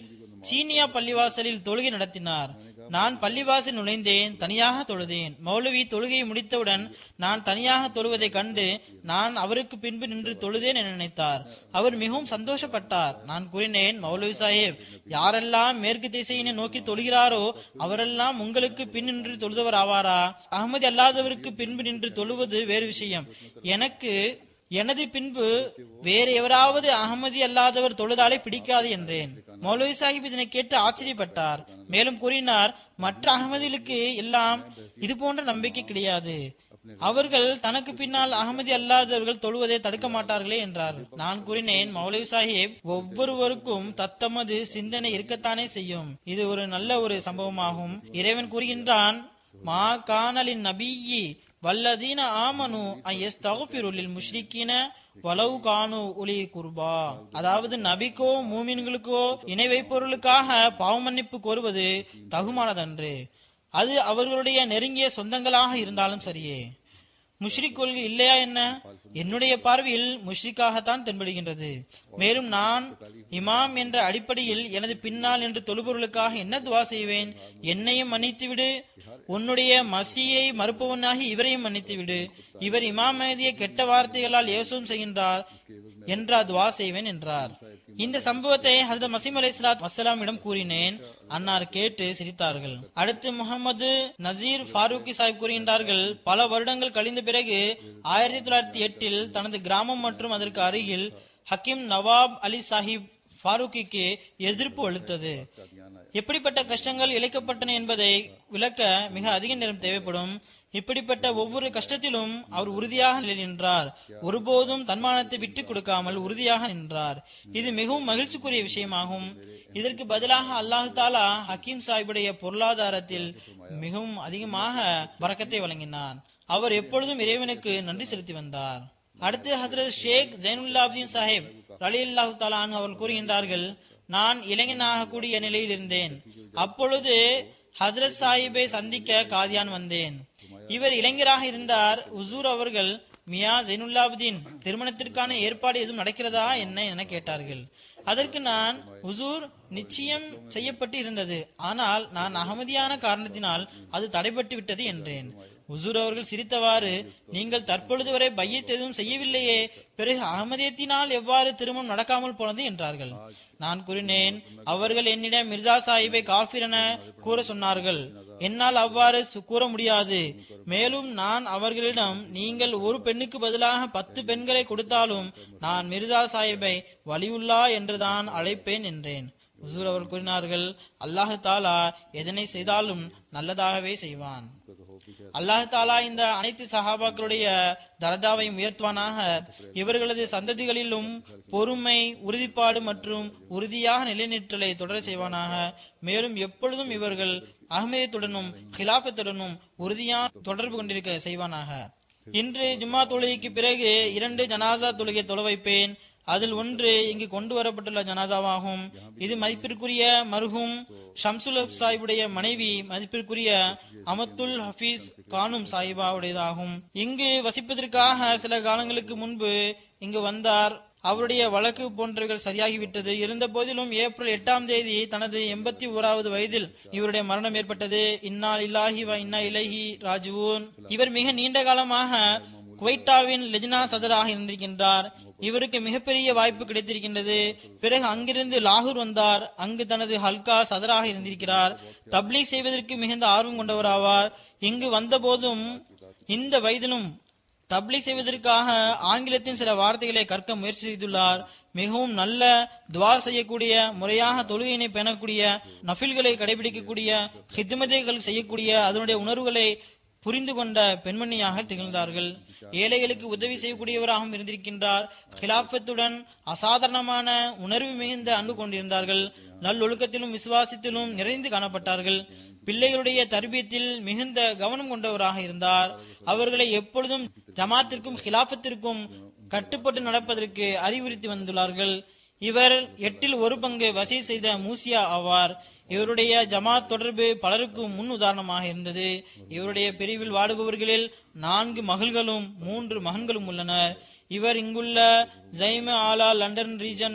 Speaker 2: சீனியா பள்ளிவாசலில் தொழுகை நடத்தினார். நான் பள்ளிவாசல் நுழைந்தேன், தனியாக தொழுதேன். மௌலவி தொழுகையை முடித்தவுடன் நான் தனியாக தொழுவதை கண்டு நான் அவருக்கு பின்பு நின்று தொழுதேன் என நினைத்தார். அவர் மிகவும் சந்தோஷப்பட்டார். நான் கூறினேன், மௌலவி சாஹேப், யாரெல்லாம் மேற்கு திசையினை நோக்கி தொழுகிறாரோ அவரெல்லாம் உங்களுக்கு பின் நின்று தொழுதவர் ஆவாரா? அகமது அல்லாதவருக்கு பின்பு நின்று தொழுவது வேறு விஷயம். எனக்கு எனது பின்பு வேறு எவராவது அகமதி அல்லாதவர் தொழுதாலே பிடிக்காது என்றேன். மௌலவி சாஹிப் இதனை கேட்டு ஆச்சரியப்பட்டார். மேலும் கூறினார், மற்ற அகமதிகளுக்கு எல்லாம் இது போன்ற நம்பிக்கை கிடையாது. அவர்கள் தனக்கு பின்னால் அகமதி அல்லாதவர்கள் தொழுவதை தடுக்க மாட்டார்களே என்றார். நான் கூறினேன், மௌலவி சாஹிப், ஒவ்வொருவருக்கும் தத்தமது சிந்தனை இருக்கத்தானே செய்யும். இது ஒரு நல்ல ஒரு சம்பவமாகும். இறைவன் கூறுகின்றான், மா கானலின் நபியி வல்லதீன ஆமனு ஐயஸ்தக்ஃபிருலில் முஷ்ரிக்கீன வலவு கானு உலி குர்பா. அதாவது நபிக்கோ மூமின்களுக்கோ இணை வைப்பவர்களுக்காக பாவ மன்னிப்பு கோருவது தகுமானதன்று, அது அவர்களுடைய நெருங்கிய சொந்தங்களாக இருந்தாலும் சரியே. முஷ்ரிக் கொள்கை இல்லையா என்ன? என்னுடைய பார்வையில் முஷ்ரிக்காகத்தான் தென்படுகின்றது. மேலும் நான் இமாம் என்ற அடிப்படையில் எனது பின்னால் என்று தொழுபொருளுக்காக என்ன துவா செய்வேன்? என்னையும் மன்னித்து விடு, உன்னுடைய மசியை மறுப்பவனாகி இவரையும் மன்னித்து விடு, இவர் இமாம் மஹதியை கெட்ட வார்த்தைகளால் ஏசும் செய்கின்றார் என்றா துவா செய்வேன் என்றார். இந்த சம்பவத்தை ஹஜ்ரத் மசீம் அலைஹிஸ்ஸலாத்து வஸ்ஸலாமிடம் கூறினேன். அன்னார் கேட்டு சிரித்தார்கள். அடுத்து முகமது நசீர் ஃபாரூக்கி சாஹிப் கூறுகின்றார்கள், பல வருடங்கள் கழிந்த பிறகு ஆயிரத்தி தொள்ளாயிரத்தி எட்டில் தனது கிராமம் மற்றும் அதற்கு அருகில் ஹக்கீம் நவாப் அலி சாஹிப் ஃபாரூக்கிக்கு எதிர்ப்பு அளித்தது. எப்படிப்பட்ட கஷ்டங்கள் இழைக்கப்பட்டன என்பதை விளக்க மிக அதிக நேரம் தேவைப்படும். இப்படிப்பட்ட ஒவ்வொரு கஷ்டத்திலும் அவர் உறுதியாக நின்றார். ஒருபோதும் தன்மானத்தை விட்டுக் கொடுக்காமல் உறுதியாக நின்றார். இது மிகவும் மகிழ்ச்சிக்குரிய விஷயமாகும். இதற்கு பதிலாக அல்லாஹு தாலா ஹக்கீம் சாஹிபுடைய பொருளாதாரத்தில் மிகவும் அதிகமாக பரக்கத்தை வழங்கினார். அவர் எப்பொழுதும் இறைவனுக்கு நன்றி செலுத்தி வந்தார். அடுத்து ஹசரத் ஷேக் ஜைனுல்லாப்தீன் சாஹிப் ரலியல்லாஹு தஆலா அன்ஹு அவர்கள் கூறுகின்றார்கள், நான் இளைஞனாக கூடிய நிலையில் இருந்தேன். அப்பொழுது ஹசரத் சாஹிபை சந்திக்க காதியான் வந்தேன். இவர் இளைஞராக இருந்தார். உசூர் அவர்கள், மியா ஜைனுல்லாப்தீன், திருமணத்திற்கான ஏற்பாடு எதுவும் நடக்கிறதா என்ன என கேட்டார்கள். அதற்கு நான், உசூர், நிச்சயம் செய்யப்பட்டு இருந்தது, ஆனால் நான் அகமதியான காரணத்தினால் அது தடைபட்டு விட்டது என்றேன். உசூர் அவர்கள் சிரித்தவாறு, நீங்கள் தற்பொழுது வரை பையத் எதுவும் செய்யவில்லையே, பிறகு அகமதியத்தினால் எவ்வாறு திருமணம் நடக்காமல் போனது என்றார்கள். நான் கூறினேன், அவர்கள் என்னிடம் மிர்சா சாஹிபை காஃபிர் என கூற சொன்னார்கள். என்னால் அவ்வாறு கூற முடியாது. மேலும் நான் அவர்களிடம், நீங்கள் ஒரு பெண்ணுக்கு பதிலாக பத்து பெண்களை கொடுத்தாலும் நான் மிர்சா சாஹிபை வலியுல்லா என்றுதான் அழைப்பேன் என்றேன். ஹுசூர் அவர் கூறினார்கள், அல்லாஹு தாலா எதனை செய்தாலும் நல்லதாகவே செய்வான். அல்லாஹு தாலா இந்த அனைத்து சஹாபாக்களுடைய தரஜாவையும் உயர்த்துவானாக. இவர்களது சந்ததிகளிலும் பொறுமை, உறுதிப்பாடு மற்றும் உறுதியாக நிலைநிற்றலை தொடர செய்வானாக. மேலும் எப்பொழுதும் இவர்கள் அஹ்மதியத்துடனும் ஹிலாபத்துடனும் உறுதியான தொடர்பு கொண்டிருக்க செய்வானாக. இன்று ஜும்மா தொழுகைக்கு பிறகு இரண்டு ஜனாசா தொழுகை தொழ வைப்பேன். அதில் ஒன்று இங்கு கொண்டு வரப்பட்டுள்ள ஜனாசாவாகும். இது மதிப்பிற்குரிய மர்ஹூம் ஷம்சுல் ஹக் சாஹிபுடைய மனைவி மதிப்பிற்குரிய அமத்துல் ஹபீஸ் கானும் சாஹிபாவுடையதாகும். இங்கு வசிப்பதற்காக சில காலங்களுக்கு முன்பு இங்கு வந்தார். அவருடைய வழக்கு போன்றவைகள் சரியாகிவிட்டது. இருந்த போதிலும் ஏப்ரல் எட்டாம் தேதி தனது எண்பத்தி ஓராவது வயதில் இவருடைய மரணம் ஏற்பட்டது. இன்னா லில்லாஹி வ இன்னா இலைஹி ராஜிஊன். இவர் மிக நீண்ட காலமாக குவைட்டாவின் லெஜ்னா சதராக இருந்திருக்கின்றார். இவருக்கு மிகப்பெரிய வாய்ப்பு கிடைத்திருக்கின்றது. பிறகு அங்கிருந்து லாகூர் வந்தார். அங்கு தனது ஹல்கா சதராக இருந்திருக்கிறார். தப்லீக் செய்வதற்கு மிகுந்த ஆர்வம் கொண்டவராவார். இங்கு வந்த போதும் இந்த வயதிலும் தப்லீக் செய்வதற்காக ஆங்கிலத்தின் சில வார்த்தைகளை கற்க முயற்சி செய்துள்ளார். மிகவும் நல்ல துவா செய்யக்கூடிய, முறையாக தொழுகையினை பேணக்கூடிய, நஃபில்களை கடைபிடிக்கக்கூடிய, ஹித்மதைகள் செய்யக்கூடிய, அதனுடைய உணர்வுகளை புரிந்து கொண்ட பெண்மணியாக திகழ்ந்தார்கள். ஏழைகளுக்கு உதவி செய்யக்கூடியவராகவும் இருந்திருக்கின்றார். ஹிலாபத்துடன் அசாதாரணமான உணர்வு மிகுந்த அன்பு கொண்டிருந்தார்கள். நல்லொழுக்கத்திலும் விசுவாசத்திலும் நிறைந்து காணப்பட்டார்கள். பிள்ளைகளுடைய தர்பியத்தில் மிகுந்த கவனம் கொண்டவராக இருந்தார். அவர்களை எப்பொழுதும் ஜமாத்திற்கும் ஹிலாபத்திற்கும் கட்டுப்பட்டு நடப்பதற்கு அறிவுறுத்தி வந்துள்ளார்கள். இவர் எட்டில் ஒரு பங்கு வசீ செய்த மூசியா ஆவார். இவருடைய ஜமாத் தொடர்பு பலருக்கும் முன் உதாரணமாக இருந்தது. இவருடைய பிரிவில் வாடுபவர்களில் நான்கு மகள்களும் மூன்று மகன்களும் உள்ளனர். இவர் இங்குள்ள ஜைம ஆலா London region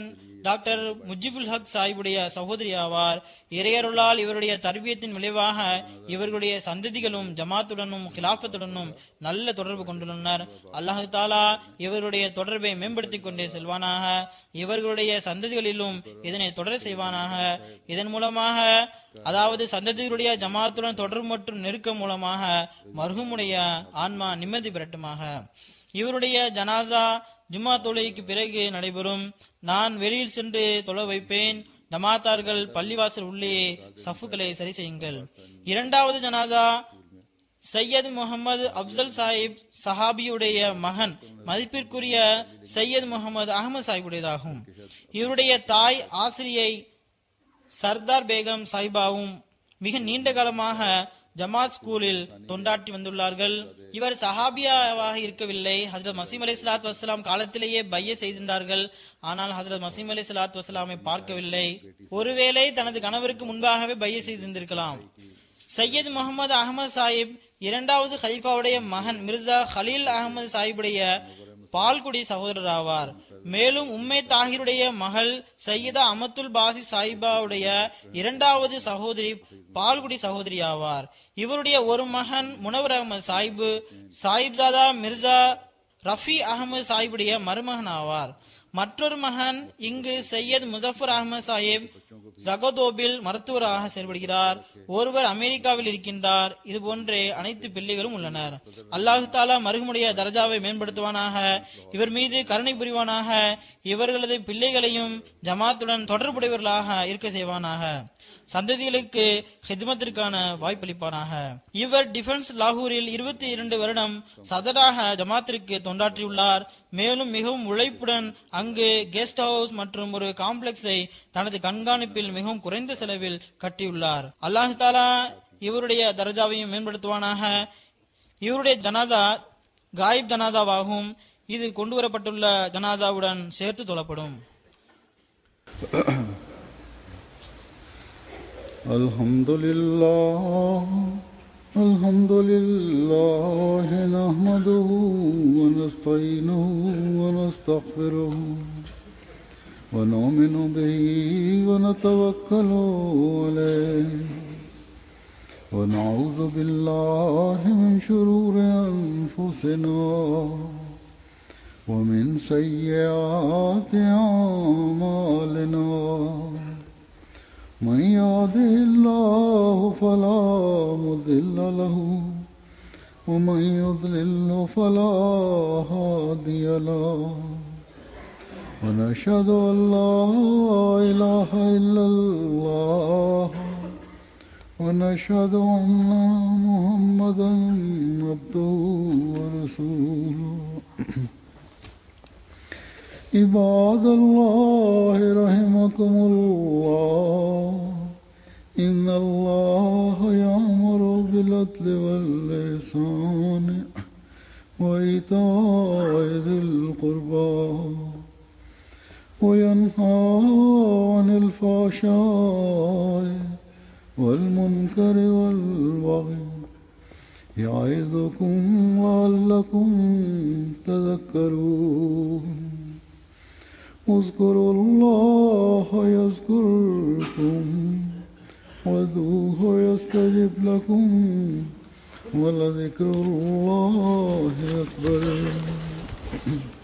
Speaker 2: doctor Mujibul Haq சாஹிபுடைய சகோதரி ஆவார். இறையருளால் இவருடைய தர்பியத்தின் விளைவாக இவர்களுடைய சந்ததிகளும் ஜமாத்துடனும் கிலாஃபத்துடனும் நல்ல தொடர்பு கொண்டுள்ளனர். அல்லாஹு தாலா இவர்களுடைய தொடர்பை மேம்படுத்திக் கொண்டே செல்வானாக. இவர்களுடைய சந்ததிகளிலும் இதனை தொடர செய்வானாக. இதன் மூலமாக, அதாவது சந்ததிகளுடைய ஜமாத்துடன் தொடர்பு மற்றும் நெருக்கம் மூலமாக மர்ஹூமுடைய ஆன்மா நிம்மதி பெறட்டுமாக. இவருடைய ஜனாசா ஜும்மா தொழுகைக்கு பிறகு நடைபெறும். நான் வெளியில் சென்று தொழ வைப்பேன். ஜமாத்தார்கள் பள்ளிவாசல் உள்ளே சஃபுகளை சரி செய்யுங்கள். இரண்டாவது ஜனாசா சையத் முகமது அப்சல் சாஹிப் சஹாபியுடைய மகன் மதிப்பிற்குரிய சையத் முகமது அகமது சாஹிபுடையதாகும். இவருடைய தாய் ஆசிரியை சர்தார் பேகம் சாஹிபாவும் மிக நீண்ட காலமாக ஜமாத் ஸ்கூலில் தொண்டாற்றி வந்துள்ளார்கள். இவர் சஹாபியாவாக இருக்கவில்லை. ஹசரத் மசீம் அலை சலாத்து வசலாம் காலத்திலேயே பைய செய்திருந்தார்கள். ஆனால் ஹசரத் மசீம் அலை சலாத்து வசலாமை பார்க்கவில்லை. ஒருவேளை தனது கணவருக்கு முன்பாகவே பைய செய்திருந்திருக்கலாம். சையத் முகமது அகமது சாஹிப் இரண்டாவது ஹலீஃபாவுடைய மகன் மிர்சா ஹலீல் அகமது சாஹிபுடைய பால்குடி சகோதரர் ஆவார். மேலும் உம்மே தாகிருடைய மகள் சையதா அமத்துல் பாசி சாஹிபாவுடைய இரண்டாவது சகோதரி பால்குடி சகோதரி ஆவார். இவருடைய ஒரு மகன் முனவர் அகமது சாஹிபு சாஹிப்சாதா மிர்சா ரஃபி அகமது சாஹிபுடைய மருமகன் ஆவார். மற்றொரு மகன் இங்கு சையத் முசஃபர் அகமது சாஹிப் ஜகதோபில் மருத்துவராக செயல்படுகிறார். ஒருவர் அமெரிக்காவில் இருக்கின்றார். இது போன்றே அனைத்து பிள்ளைகளும் உள்ளனர். அல்லாஹு தாலா மருகமுடைய தர்ஜாவை மேம்படுத்துவானாக. இவர் மீது கருணை புரிவானாக. இவர்களது பிள்ளைகளையும் ஜமாத்துடன் தொடர்புடையவர்களாக இருக்க செய்வானாக. சந்ததிகளுக்கு ஹித்மத்திற்கான வாய்ப்பளிப்பானாக. இவர் டிஃபென்ஸ் லாகூரில் இருபத்தி இரண்டு வருடம் சதராக ஜமாத்திற்கு தொண்டாற்றியுள்ளார். மேலும் மிகவும் உழைப்புடன் அங்கு கெஸ்ட் ஹவுஸ் மற்றும் ஒரு காம்ப்ளெக்ஸை தனது கண்காணிப்பில் மிகவும் குறைந்த செலவில் கட்டியுள்ளார். அல்லாஹு தாலா இவருடைய தர்ஜாவையும் மேம்படுத்துவானாக. இவருடைய ஜனாசா காயிப் ஜனாசாவாகும். இது கொண்டு வரப்பட்டுள்ள ஜனாசாவுடன் சேர்த்து தொழப்படும்.
Speaker 1: Alhamdulillah, alhamdulillah, nahmaduhu wa nasta'inuhu wa nastaghfiruhu wa nu'minu bihi wa natawakkalu alayhi wa na'udhu billahi min shururi anfusina wa min sayyiati a'malina. من يهده الله فلا مضل له ومن يضلل فلا هادي له ونشهد أن لا إله إلا الله ونشهد أن محمدا عبده ورسوله. عباد الله رحمكم الله إن الله يأمر بالعدل والإحسان وإيتاء ذي القربى وينهى عن الفحشاء والمنكر والبغي يعظكم لعلكم تذكرون. اذكروا الله يذكركم وادعوه يستجب لكم ولذكر الله أكبر.